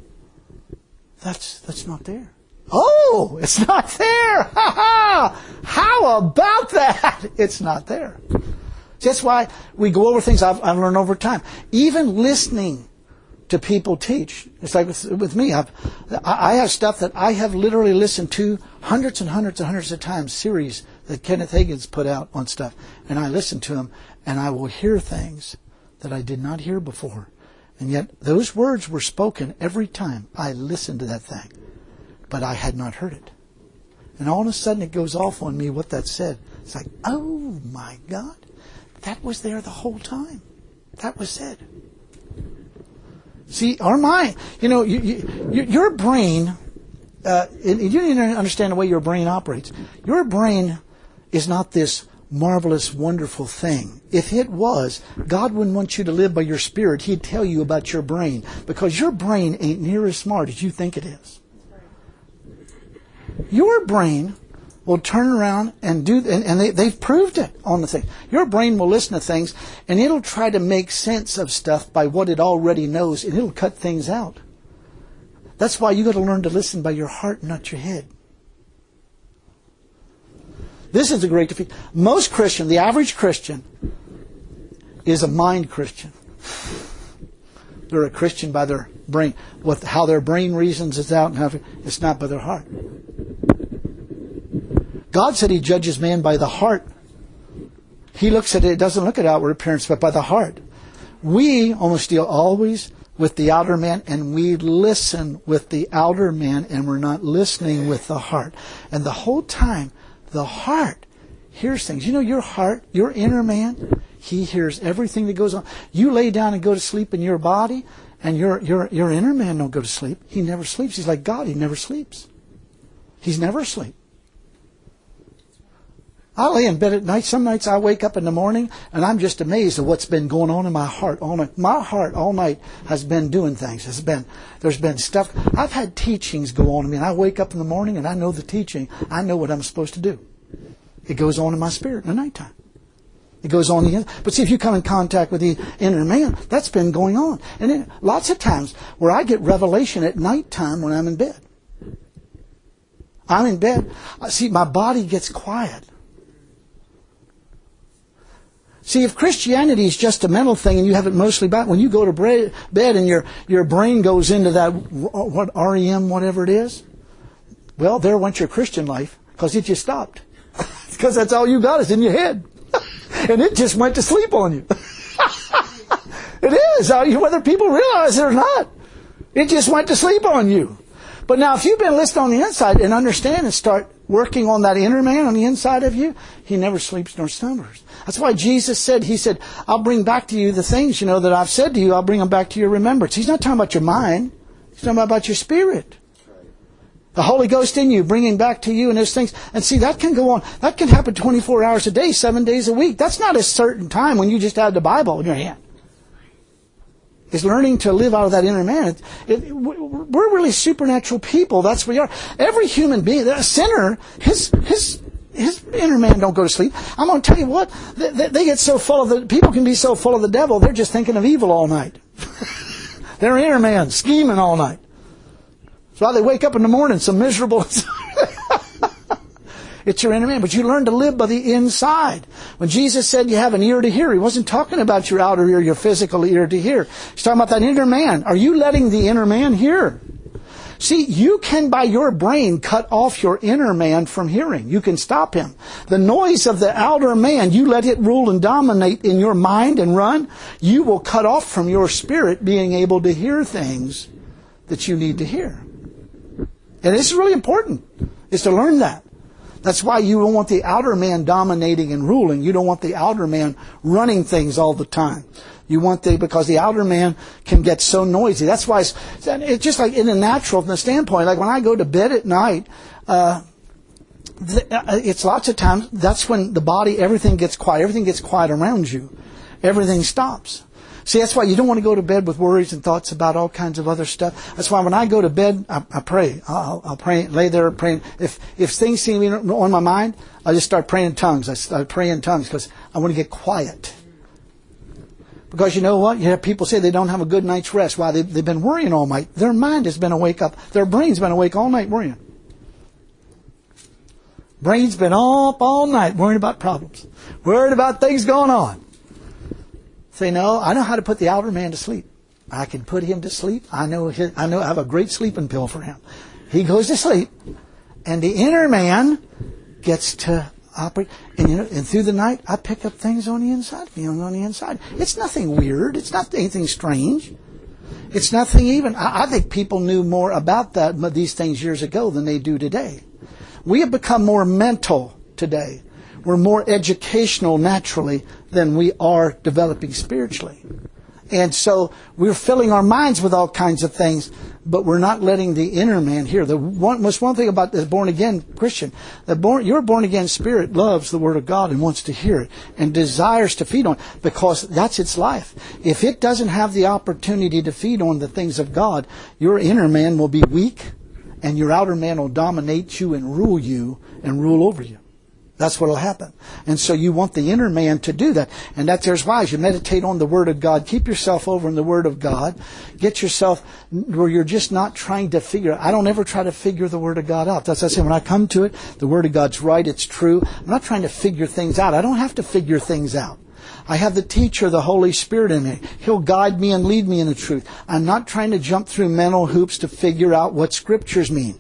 Speaker 1: that's not there. Oh, it's not there. Ha ha! How about that? It's not there. That's why we go over things I've learned over time. Even listening to people teach. It's like with me. I have stuff that I have literally listened to hundreds and hundreds and hundreds of times, series that Kenneth Hagin's put out on stuff. And I listen to them, and I will hear things that I did not hear before. And yet those words were spoken every time I listened to that thing. But I had not heard it. And all of a sudden it goes off on me what that said. It's like, oh my God. That was there the whole time. That was said. See, our mind, your brain, you need to understand the way your brain operates. Your brain is not this marvelous, wonderful thing. If it was, God wouldn't want you to live by your spirit. He'd tell you about your brain, because your brain ain't near as smart as you think it is. Your brain will turn around and they've proved it on the thing. Your brain will listen to things, and it'll try to make sense of stuff by what it already knows, and it'll cut things out. That's why you got to learn to listen by your heart, not your head. This is a great defeat. Most Christian, the average Christian, is a mind Christian. They're a Christian by their brain. How their brain reasons is out, and it's not by their heart. God said He judges man by the heart. He looks at it, doesn't look at outward appearance, but by the heart. We almost deal always with the outer man, and we listen with the outer man, and we're not listening with the heart. And the whole time, the heart hears things. Your heart, your inner man, he hears everything that goes on. You lay down and go to sleep in your body, and your inner man don't go to sleep. He never sleeps. He's like God. He never sleeps. He's never asleep. I lay in bed at night. Some nights I wake up in the morning and I'm just amazed at what's been going on in my heart all night. My heart all night has been doing things. There's been stuff. I've had teachings go on in me, and I wake up in the morning and I know the teaching. I know what I'm supposed to do. It goes on in my spirit in the nighttime. It goes on the inside. But see, if you come in contact with the inner man, that's been going on. And then lots of times where I get revelation at nighttime when I'm in bed. I'm in bed. See, my body gets quiet. See, if Christianity is just a mental thing and you have it mostly back, when you go to bed and your brain goes into that, what, REM, whatever it is, well, there went your Christian life, because it just stopped. Because that's all you got is in your head. And it just went to sleep on you. It is, whether people realize it or not. It just went to sleep on you. But now if you've been listening on the inside and understand and start working on that inner man on the inside of you, he never sleeps nor slumbers. That's why Jesus said, He said, I'll bring back to you the things, that I've said to you, I'll bring them back to your remembrance. He's not talking about your mind. He's talking about your spirit. The Holy Ghost in you, bringing back to you and those things. And see, that can go on. That can happen 24 hours a day, 7 days a week. That's not a certain time when you just have the Bible in your hand. It's learning to live out of that inner man. We're really supernatural people. That's what we are. Every human being, a sinner, his his inner man don't go to sleep. I'm going to tell you what, they get so full of people can be so full of the devil, they're just thinking of evil all night. Their inner man scheming all night. That's why they wake up in the morning so miserable. It's your inner man. But you learn to live by the inside. When Jesus said you have an ear to hear, He wasn't talking about your outer ear, your physical ear to hear. He's talking about that inner man. Are you letting the inner man hear? See, you can, by your brain, cut off your inner man from hearing. You can stop him. The noise of the outer man, you let it rule and dominate in your mind and run, you will cut off from your spirit being able to hear things that you need to hear. And this is really important, is to learn that. That's why you don't want the outer man dominating and ruling. You don't want the outer man running things all the time. You want because the outer man can get so noisy. That's why it's just like in the natural, from the standpoint, like when I go to bed at night, it's lots of times, that's when the body, everything gets quiet. Everything gets quiet around you. Everything stops. See, that's why you don't want to go to bed with worries and thoughts about all kinds of other stuff. That's why when I go to bed, I pray. I'll pray, lay there praying. If things seem to be on my mind, I just start praying in tongues. I pray in tongues because I want to get quiet. Because you know what? You have people say they don't have a good night's rest. Why? They've been worrying all night. Their mind has been awake up. Their brain's been awake all night worrying. Brain's been up all night worrying about problems. Worried about things going on. Say, no, I know how to put the outer man to sleep. I can put him to sleep. I know I have a great sleeping pill for him. He goes to sleep, and the inner man gets to operate. And and through the night, I pick up things on the inside, feeling on the inside. It's nothing weird. It's not anything strange. It's nothing even. I think people knew more about these things years ago than they do today. We have become more mental today. We're more educational naturally than we are developing spiritually. And so we're filling our minds with all kinds of things, but we're not letting the inner man hear. One thing about this born-again Christian, your born-again spirit loves the Word of God and wants to hear it and desires to feed on it because that's its life. If it doesn't have the opportunity to feed on the things of God, your inner man will be weak and your outer man will dominate you and rule over you. That's what will happen. And so you want the inner man to do that. And there's why. As you meditate on the Word of God, keep yourself over in the Word of God. Get yourself where you're just not trying to figure. I don't ever try to figure the Word of God out. That's what I say. When I come to it, the Word of God's right. It's true. I'm not trying to figure things out. I don't have to figure things out. I have the teacher, the Holy Spirit in me. He'll guide me and lead me in the truth. I'm not trying to jump through mental hoops to figure out what Scriptures mean.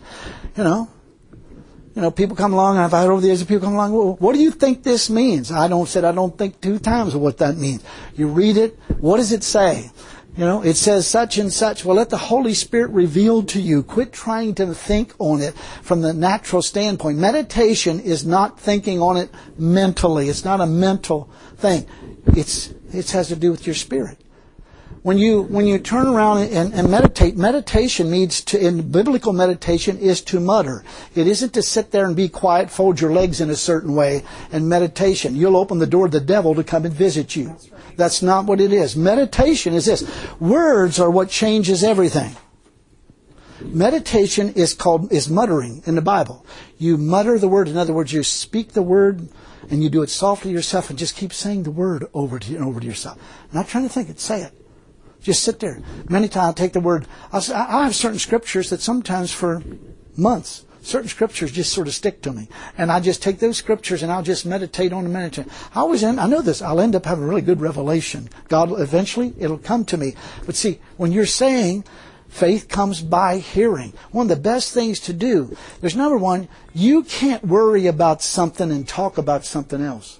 Speaker 1: People come along, and I've had over the years, people come along, well, what do you think this means? I don't think 2 times of what that means. You read it, what does it say? It says such and such. Well, let the Holy Spirit reveal to you. Quit trying to think on it from the natural standpoint. Meditation is not thinking on it mentally. It's not a mental thing. It has to do with your spirit. When you turn around and meditate, biblical meditation is to mutter. It isn't to sit there and be quiet, fold your legs in a certain way, and meditation. You'll open the door to the devil to come and visit you. That's not what it is. Meditation is this. Words are what changes everything. Meditation is muttering in the Bible. You mutter the word. In other words, you speak the word and you do it softly yourself and just keep saying the word over to yourself. Not trying to think it, say it. Just sit there. Many times I'll take the word. I have certain scriptures that sometimes for months, certain scriptures just sort of stick to me. And I just take those scriptures and I'll just meditate on them. I know this. I'll end up having a really good revelation. God, eventually, it'll come to me. But see, when you're saying faith comes by hearing, one of the best things to do, there's number one, you can't worry about something and talk about something else.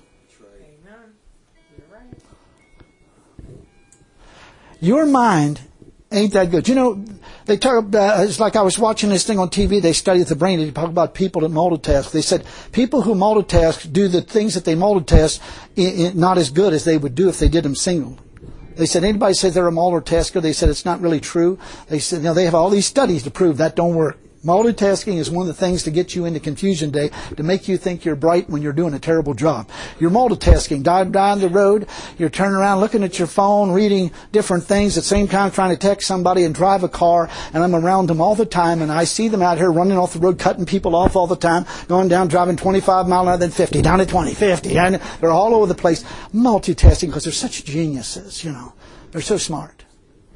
Speaker 1: Your mind ain't that good. They talk about, it's like I was watching this thing on TV, they studied the brain, they talk about people that multitask. They said people who multitask do the things that they multitask not as good as they would do if they did them single. They said anybody says they're a multitasker, they said it's not really true. They said, they have all these studies to prove that don't work. Multitasking is one of the things to get you into confusion day, to make you think you're bright when you're doing a terrible job. You're multitasking. Down the road, you're turning around, looking at your phone, reading different things, at the same time trying to text somebody and drive a car, and I'm around them all the time, and I see them out here running off the road, cutting people off all the time, going down, driving 25 miles an hour, then 50, down to 20, 50, and they're all over the place. Multitasking, because they're such geniuses, you know. They're so smart.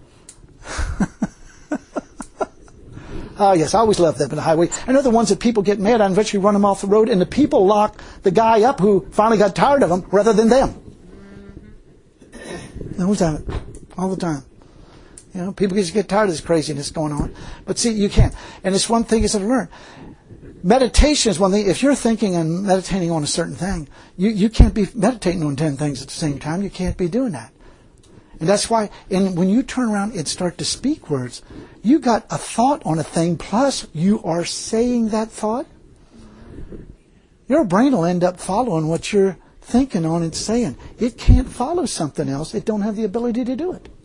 Speaker 1: Oh, yes, I always love them in the highway. And they're the ones that people get mad at and eventually run them off the road, and the people lock the guy up who finally got tired of them rather than them. Always have it. All the time. You know, people just get tired of this craziness going on. But see, you can't. And it's one thing is to learn. Meditation is one thing. If you're thinking and meditating on a certain thing, you can't be meditating on 10 things at the same time. You can't be doing that. And that's why, and when you turn around and start to speak words, you got a thought on a thing, plus you are saying that thought. Your brain will end up following what you're thinking on and saying. It can't follow something else. It don't have the ability to do it.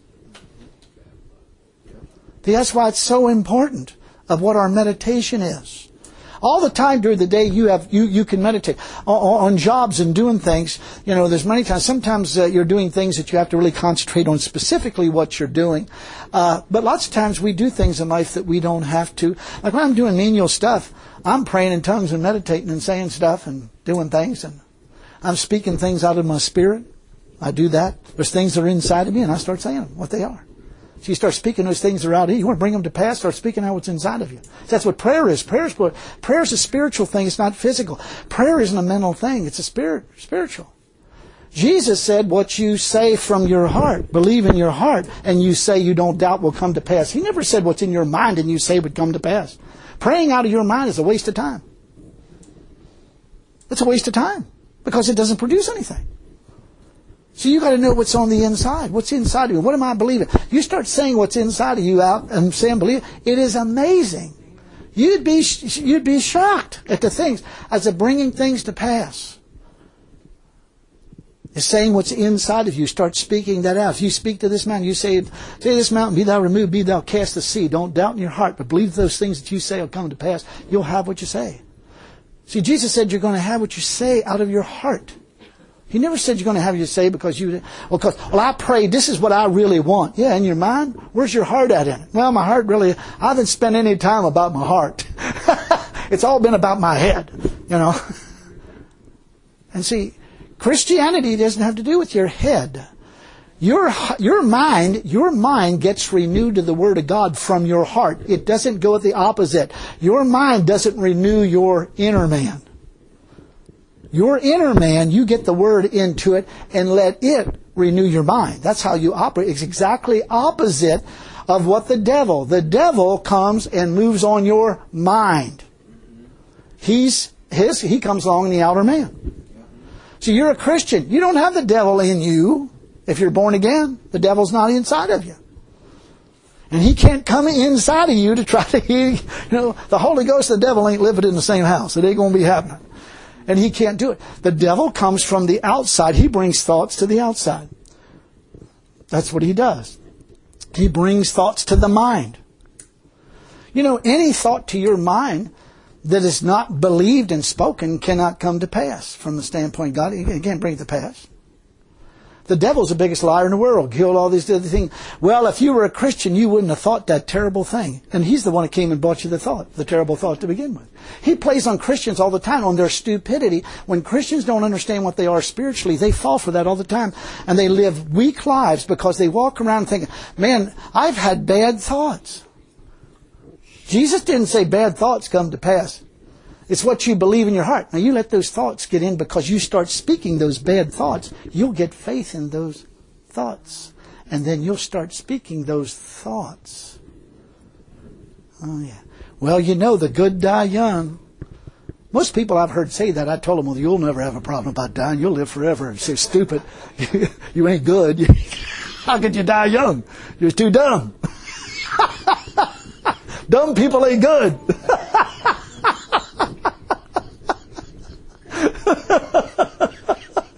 Speaker 1: See, that's why it's so important of what our meditation is. All the time during the day you can meditate on jobs and doing things. You know, there's many times. Sometimes you're doing things that you have to really concentrate on specifically what you're doing. But lots of times we do things in life that we don't have to. Like when I'm doing menial stuff, I'm praying in tongues and meditating and saying stuff and doing things, and I'm speaking things out of my spirit. I do that. There's things that are inside of me, and I start saying them, what they are. So you start speaking those things that are out of you. You want to bring them to pass, start speaking out what's inside of you. That's what prayer is. Prayer is a spiritual thing. It's not physical. Prayer isn't a mental thing. It's a spiritual. Jesus said what you say from your heart, believe in your heart, and you say you don't doubt will come to pass. He never said what's in your mind and you say would come to pass. Praying out of your mind is a waste of time. It's a waste of time because it doesn't produce anything. So you got to know what's on the inside. What's inside of you? What am I believing? You start saying what's inside of you out and saying believe. It is amazing. You'd be shocked at the things as of bringing things to pass. It's saying what's inside of you. Start speaking that out. If you speak to this mountain, you say this mountain, be thou removed, be thou cast to the sea. Don't doubt in your heart, but believe those things that you say will come to pass. You'll have what you say. See, Jesus said you're going to have what you say out of your heart. He never said you're going to have you say because I pray this is what I really want. Yeah, in your mind? Where's your heart at in it? Well, my heart really, I haven't spent any time about my heart. It's all been about my head, you know. And see, Christianity doesn't have to do with your head. Your mind gets renewed to the Word of God from your heart. It doesn't go with the opposite. Your mind doesn't renew your inner man. Your inner man, you get the Word into it and let it renew your mind. That's how you operate. It's exactly opposite of what the devil comes and moves on your mind. He comes along in the outer man. So you're a Christian. You don't have the devil in you. If you're born again, the devil's not inside of you. And he can't come inside of you to try to, the Holy Ghost and the devil ain't living in the same house. It ain't going to be happening. And he can't do it. The devil comes from the outside. He brings thoughts to the outside. That's what he does. He brings thoughts to the mind. Any thought to your mind that is not believed and spoken cannot come to pass from the standpoint of God. He can't bring it to pass. The devil's the biggest liar in the world. Killed all these other things. Well, if you were a Christian, you wouldn't have thought that terrible thing. And he's the one that came and brought you the terrible thought to begin with. He plays on Christians all the time, on their stupidity. When Christians don't understand what they are spiritually, they fall for that all the time. And they live weak lives because they walk around thinking, man, I've had bad thoughts. Jesus didn't say bad thoughts come to pass. It's what you believe in your heart. Now you let those thoughts get in because you start speaking those bad thoughts. You'll get faith in those thoughts. And then you'll start speaking those thoughts. Oh yeah. Well, the good die young. Most people I've heard say that, I told them, well, you'll never have a problem about dying. You'll live forever. And say, stupid. You ain't good. How could you die young? You're too dumb. Dumb people ain't good.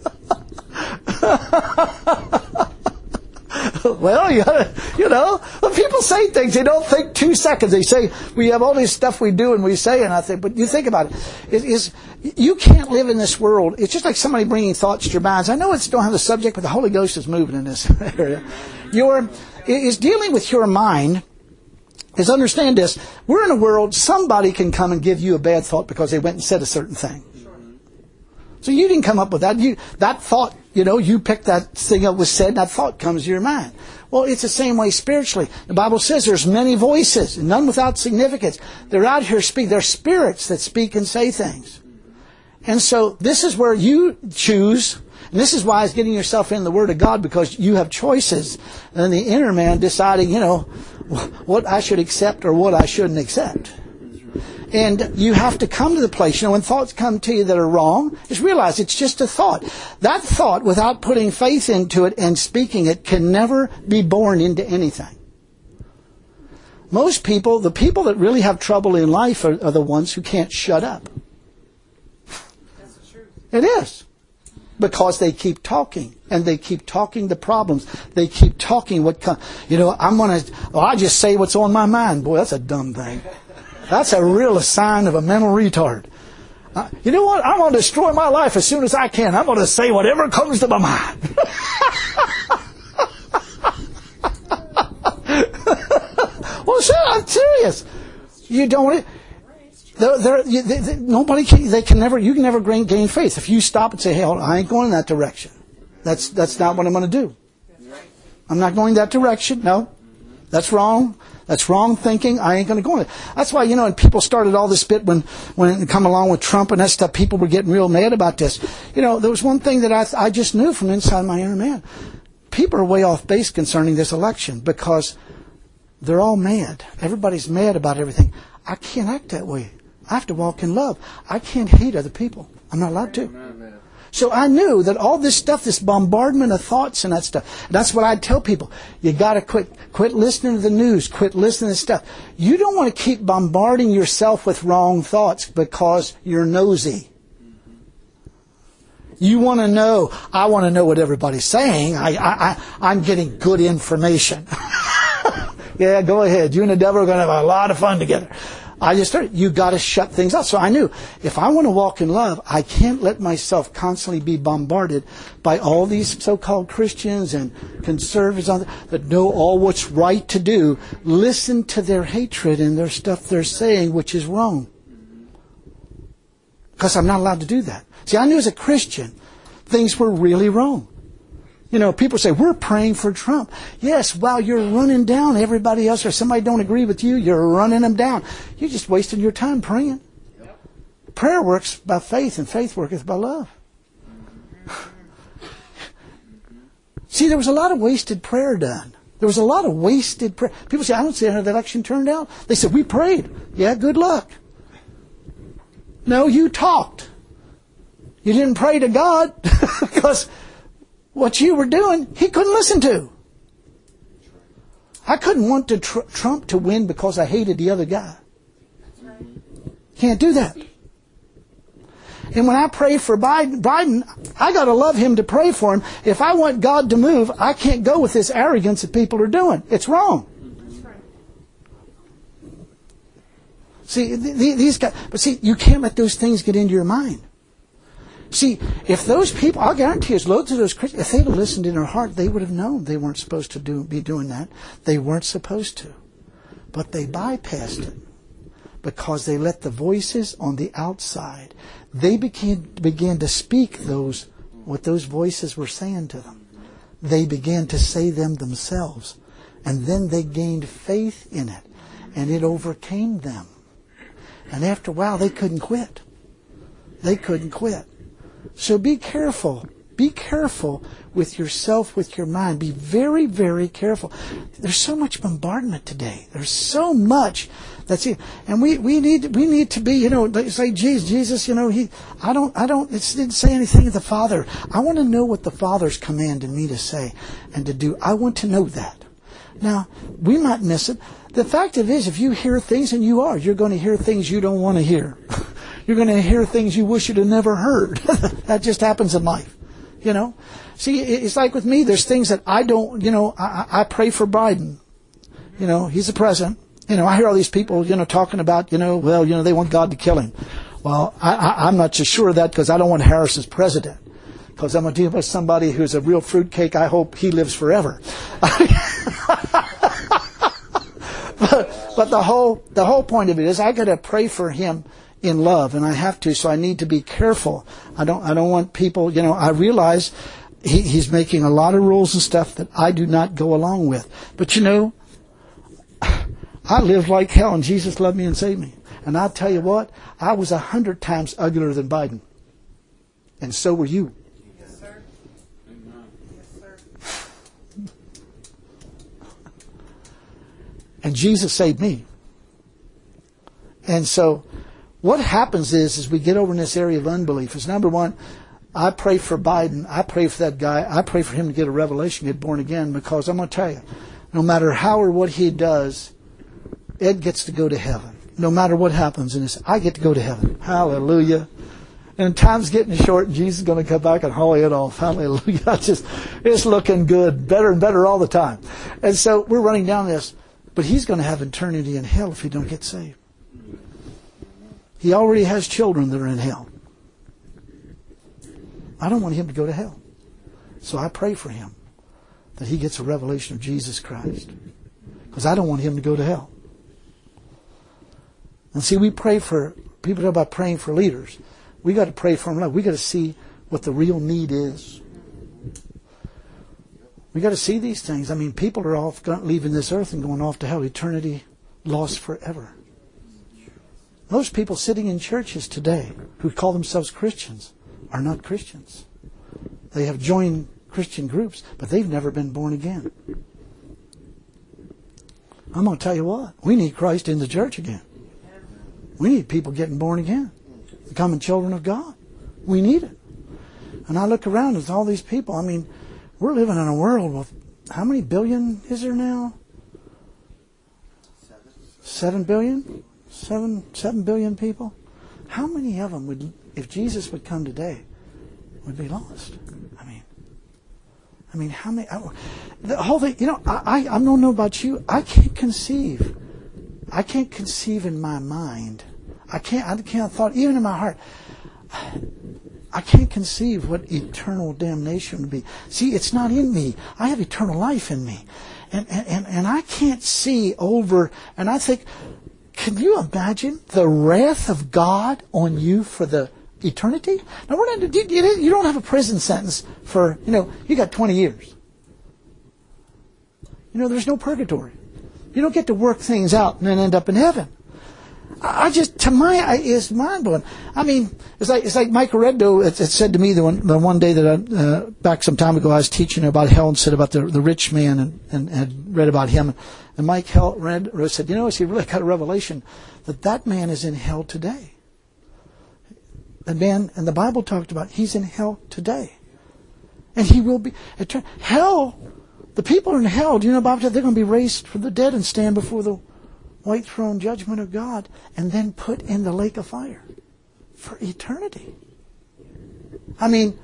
Speaker 1: Well, people say things, they don't think 2 seconds. They say, we have all this stuff we do and we say, and I think, but you think about it. You can't live in this world. It's just like somebody bringing thoughts to your minds. I know it's don't have the subject, but the Holy Ghost is moving in this area. Is dealing with your mind, is understand this. We're in a world, somebody can come and give you a bad thought because they went and said a certain thing. So you didn't come up with that. That thought, you picked that thing that was said, and that thought comes to your mind. Well, it's the same way spiritually. The Bible says there's many voices, and none without significance. They're out here speaking. They're spirits that speak and say things. And so this is where you choose, and this is why it's getting yourself in the Word of God, because you have choices. And the inner man deciding, what I should accept or what I shouldn't accept. And you have to come to the place, when thoughts come to you that are wrong, just realize it's just a thought. That thought, without putting faith into it and speaking it, can never be born into anything. Most people, the people that really have trouble in life are the ones who can't shut up.
Speaker 2: That's the truth.
Speaker 1: It is. Because they keep talking, and they keep talking the problems. They keep talking I just say what's on my mind. Boy, that's a dumb thing. That's a real sign of a mental retard. You know what? I'm going to destroy my life as soon as I can. I'm going to say whatever comes to my mind. Well, sure, I'm serious. You don't. Nobody can. They can never. You can never gain faith if you stop and say, "Hey, hold on, I ain't going in that direction. That's not what I'm going to do. I'm not going that direction. No, that's wrong. That's wrong thinking. I ain't going to go in it." That's why, and people started all this bit when it come along with Trump and that stuff, people were getting real mad about this. There was one thing that I just knew from inside my inner man. People are way off base concerning this election because they're all mad. Everybody's mad about everything. I can't act that way. I have to walk in love. I can't hate other people. I'm not allowed to. So I knew that all this stuff, this bombardment of thoughts and that stuff, that's what I'd tell people. You got to quit listening to the news, quit listening to stuff. You don't want to keep bombarding yourself with wrong thoughts because you're nosy. You want to know, I want to know what everybody's saying. I'm getting good information. Yeah, go ahead. You and the devil are going to have a lot of fun together. You got to shut things out. So I knew if I want to walk in love, I can't let myself constantly be bombarded by all these so-called Christians and conservatives that know all what's right to do. Listen to their hatred and their stuff they're saying, which is wrong. Because I'm not allowed to do that. See, I knew as a Christian, things were really wrong. People say, we're praying for Trump. Yes, while you're running down everybody else or somebody don't agree with you, you're running them down. You're just wasting your time praying. Yep. Prayer works by faith, and faith worketh by love. See, there was a lot of wasted prayer done. There was a lot of wasted prayer. People say, I don't see how the election turned out. They said, we prayed. Yeah, good luck. No, you talked. You didn't pray to God because what you were doing, he couldn't listen to. I couldn't want Trump to win because I hated the other guy. Can't do that. And when I pray for Biden, I got to love him to pray for him. If I want God to move, I can't go with this arrogance that people are doing. It's wrong. See, these guys, but see, you can't let those things get into your mind. See, if those people, I'll guarantee you, loads of those Christians, if they'd have listened in their heart, they would have known they weren't supposed to be doing that. They weren't supposed to. But they bypassed it because they let the voices on the outside, they began to speak what those voices were saying to them. They began to say them themselves. And then they gained faith in it. And it overcame them. And after a while, they couldn't quit. They couldn't quit. So be careful. Be careful with yourself, with your mind. Be very, very careful. There's so much bombardment today. There's so much that's it. And we need to be, it's like Jesus, it didn't say anything of the Father. I want to know what the Father's commanded me to say and to do. I want to know that. Now, we might miss it. The fact of it is, if you hear things, and you're going to hear things you don't want to hear. You're going to hear things you wish you'd have never heard. That just happens in life. See, it's like with me. There's things that I don't, I pray for Biden. He's the president. I hear all these people, talking about, they want God to kill him. Well, I'm not so sure of that because I don't want Harris as president. Because I'm going to deal with somebody who's a real fruitcake. I hope he lives forever. But the whole point of it is I got to pray for him in love, and I have to. So I need to be careful. I don't want people. I realize he's making a lot of rules and stuff that I do not go along with. But I lived like hell, and Jesus loved me and saved me. And I'll tell you what, I was 100 times uglier than Biden, and so were you.
Speaker 2: Yes, sir. Yes, sir.
Speaker 1: And Jesus saved me. And so what happens is we get over in this area of unbelief. Is number one, I pray for Biden. I pray for that guy. I pray for him to get a revelation, get born again, because I'm going to tell you, no matter how or what he does, Ed gets to go to heaven. No matter what happens in this, I get to go to heaven. Hallelujah. And time's getting short, and Jesus is going to come back and haul it off. Hallelujah. It's looking good. Better and better all the time. And so we're running down this. But he's going to have eternity in hell if he don't get saved. He already has children that are in hell. I don't want him to go to hell. So I pray for him that he gets a revelation of Jesus Christ. Because I don't want him to go to hell. And see, we pray for, people talk about praying for leaders. We got to pray for them. We got to see what the real need is. We got to see these things. I mean, people are off leaving this earth and going off to hell. Eternity lost forever. Most people sitting in churches today who call themselves Christians are not Christians. They have joined Christian groups, but they've never been born again. I'm going to tell you what. We need Christ in the church again. We need people getting born again, becoming children of God. We need it. And I look around at all these people. I mean, we're living in a world with, how many billion is there now? 7 billion? 7 billion people? How many of them would, if Jesus would come today, would be lost? I mean, how many? The whole thing, I don't know about you. I can't conceive in my mind. I can't thought, even in my heart, I can't conceive what eternal damnation would be. See, it's not in me. I have eternal life in me. And I can't see over, and I think, can you imagine the wrath of God on you for the eternity? Now, you don't have a prison sentence for, you got 20 years. There's no purgatory. You don't get to work things out and then end up in heaven. It's mind-blowing. I mean, it's like Mike Reddo it said to me the one day that back some time ago I was teaching about hell and said about the rich man and had read about him. And Mike Reddo said, he really got a revelation that man is in hell today. That man, and the Bible talked about, he's in hell today. And he will be, hell, the people in hell, do you know about that? They're going to be raised from the dead and stand before the white throne judgment of God and then put in the lake of fire for eternity. I mean,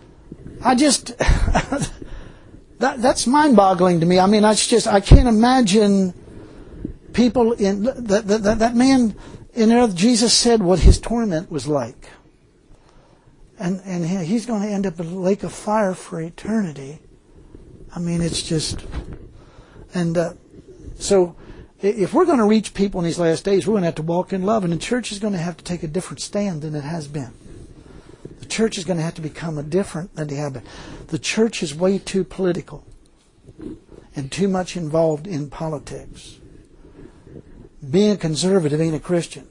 Speaker 1: that's mind-boggling to me. I mean, I can't imagine people in, that man in there, Jesus said what his torment was like. And he's going to end up in a lake of fire for eternity. I mean, it's just, and so if we're going to reach people in these last days, we're going to have to walk in love, and the church is going to have to take a different stand than it has been. The church is going to have to become different than they have been. The church is way too political and too much involved in politics. Being a conservative ain't a Christian.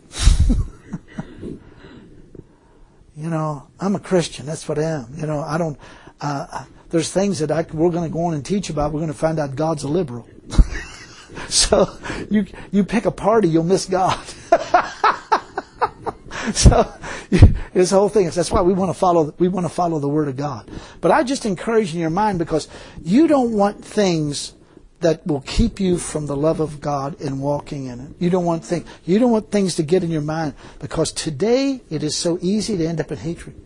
Speaker 1: I'm a Christian. That's what I am. I don't. There's things that we're going to go on and teach about. We're going to find out God's a liberal. So you pick a party, you'll miss God. So this whole thing is, that's why we want to follow the Word of God. But I just encourage in your mind, because you don't want things that will keep you from the love of God and walking in it. You don't want things to get in your mind, because today it is so easy to end up in hatred.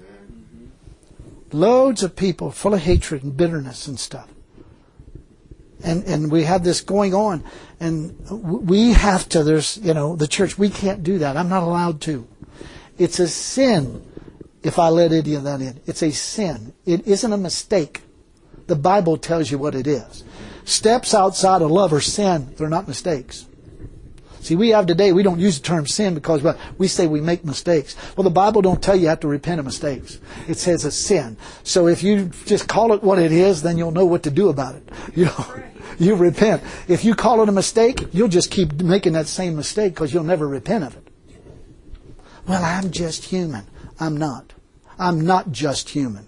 Speaker 1: Loads of people full of hatred and bitterness and stuff. And we have this going on. And we have to, the church, we can't do that. I'm not allowed to. It's a sin if I let any of that in. It's a sin. It isn't a mistake. The Bible tells you what it is. Steps outside of love are sin. They're not mistakes. See, we don't use the term sin because we say we make mistakes. Well, the Bible don't tell you have to repent of mistakes. It says it's sin. So if you just call it what it is, then you'll know what to do about it. You repent. If you call it a mistake, you'll just keep making that same mistake because you'll never repent of it. Well, I'm just human. I'm not. I'm not just human.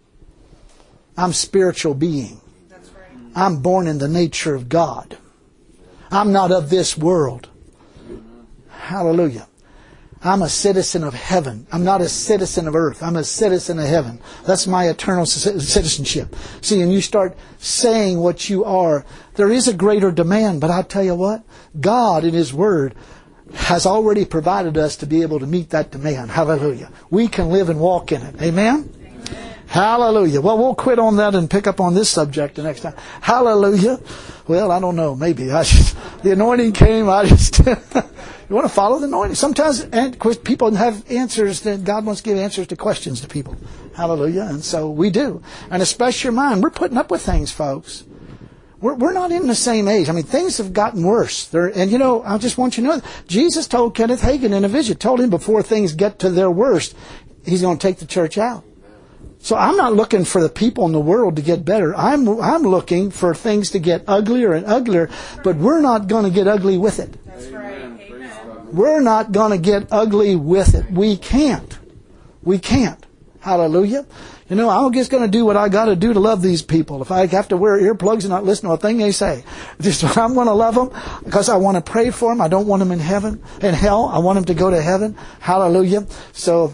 Speaker 1: I'm spiritual being. I'm born in the nature of God. I'm not of this world. Hallelujah. I'm a citizen of heaven. I'm not a citizen of earth. I'm a citizen of heaven. That's my eternal citizenship. See, and you start saying what you are, there is a greater demand, but I'll tell you what, God in His Word has already provided us to be able to meet that demand. Hallelujah. We can live and walk in it. Amen? Hallelujah. Well, we'll quit on that and pick up on this subject the next time. Hallelujah. Well, I don't know. Maybe. The anointing came. You want to follow the anointing? Sometimes people have answers that God wants to give answers to questions to people. Hallelujah. And so we do. And especially your mind. We're putting up with things, folks. We're not in the same age. I mean, things have gotten worse. I just want you to know, Jesus told Kenneth Hagin in a vision, told him before things get to their worst, He's going to take the church out. So I'm not looking for the people in the world to get better. I'm looking for things to get uglier and uglier, but we're not going to get ugly with it.
Speaker 2: That's right. Amen.
Speaker 1: We're not going to get ugly with it. We can't. We can't. Hallelujah. I'm just going to do what I got to do to love these people. If I have to wear earplugs and not listen to a thing they say, I'm going to love them because I want to pray for them. I don't want them in hell. I want them to go to heaven. Hallelujah. So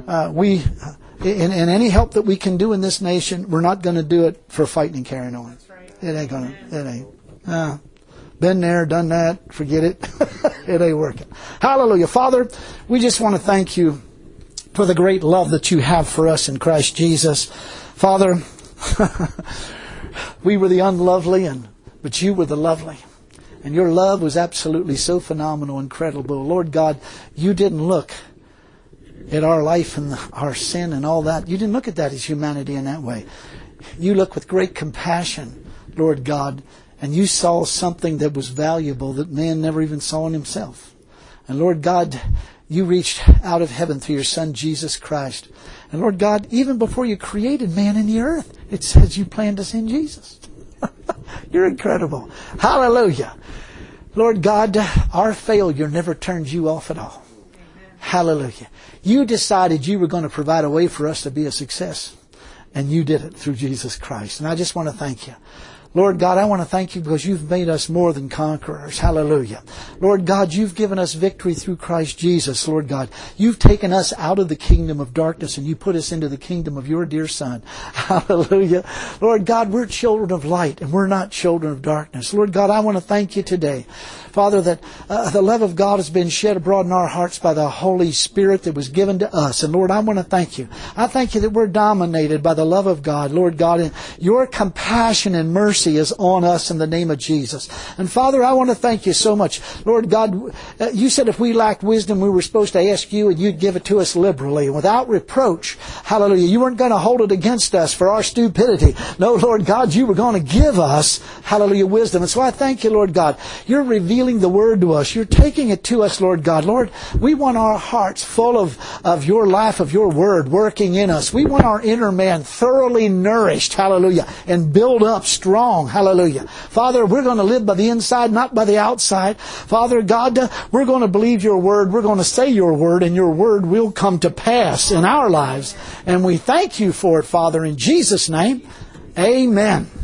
Speaker 1: and any help that we can do in this nation, we're not going to do it for fighting and carrying on.
Speaker 2: That's right.
Speaker 1: It ain't going to. It ain't. Been there, done that. Forget it. It ain't working. Hallelujah. Father, we just want to thank You for the great love that You have for us in Christ Jesus. Father, we were the unlovely, but You were the lovely. And Your love was absolutely so phenomenal, incredible. Lord God, You didn't look at our life and our sin and all that. You didn't look at that as humanity in that way. You look with great compassion, Lord God, and You saw something that was valuable that man never even saw in himself. And Lord God, You reached out of heaven through Your Son, Jesus Christ. And Lord God, even before You created man in the earth, it says You planned to send Jesus. You're incredible. Hallelujah. Lord God, our failure never turns You off at all. Hallelujah. You decided You were going to provide a way for us to be a success. And You did it through Jesus Christ. And I just want to thank You. Lord God, I want to thank You because You've made us more than conquerors. Hallelujah. Lord God, You've given us victory through Christ Jesus, Lord God. You've taken us out of the kingdom of darkness and You put us into the kingdom of Your dear Son. Hallelujah. Lord God, we're children of light and we're not children of darkness. Lord God, I want to thank You today, Father, that the love of God has been shed abroad in our hearts by the Holy Spirit that was given to us. And Lord, I want to thank You. I thank You that we're dominated by the love of God, Lord God, and Your compassion and mercy is on us in the name of Jesus. And Father, I want to thank You so much. Lord God, You said if we lacked wisdom, we were supposed to ask You and You'd give it to us liberally and without reproach. Hallelujah. You weren't going to hold it against us for our stupidity. No, Lord God, You were going to give us, hallelujah, wisdom. And so I thank You, Lord God. You're revealing the Word to us. You're taking it to us, Lord God. Lord, we want our hearts full of Your life, of Your Word working in us. We want our inner man thoroughly nourished, hallelujah, and build up strong. Hallelujah. Father, we're going to live by the inside, not by the outside. Father God, we're going to believe Your Word. We're going to say Your Word, and Your Word will come to pass in our lives. And we thank You for it, Father, in Jesus' name. Amen.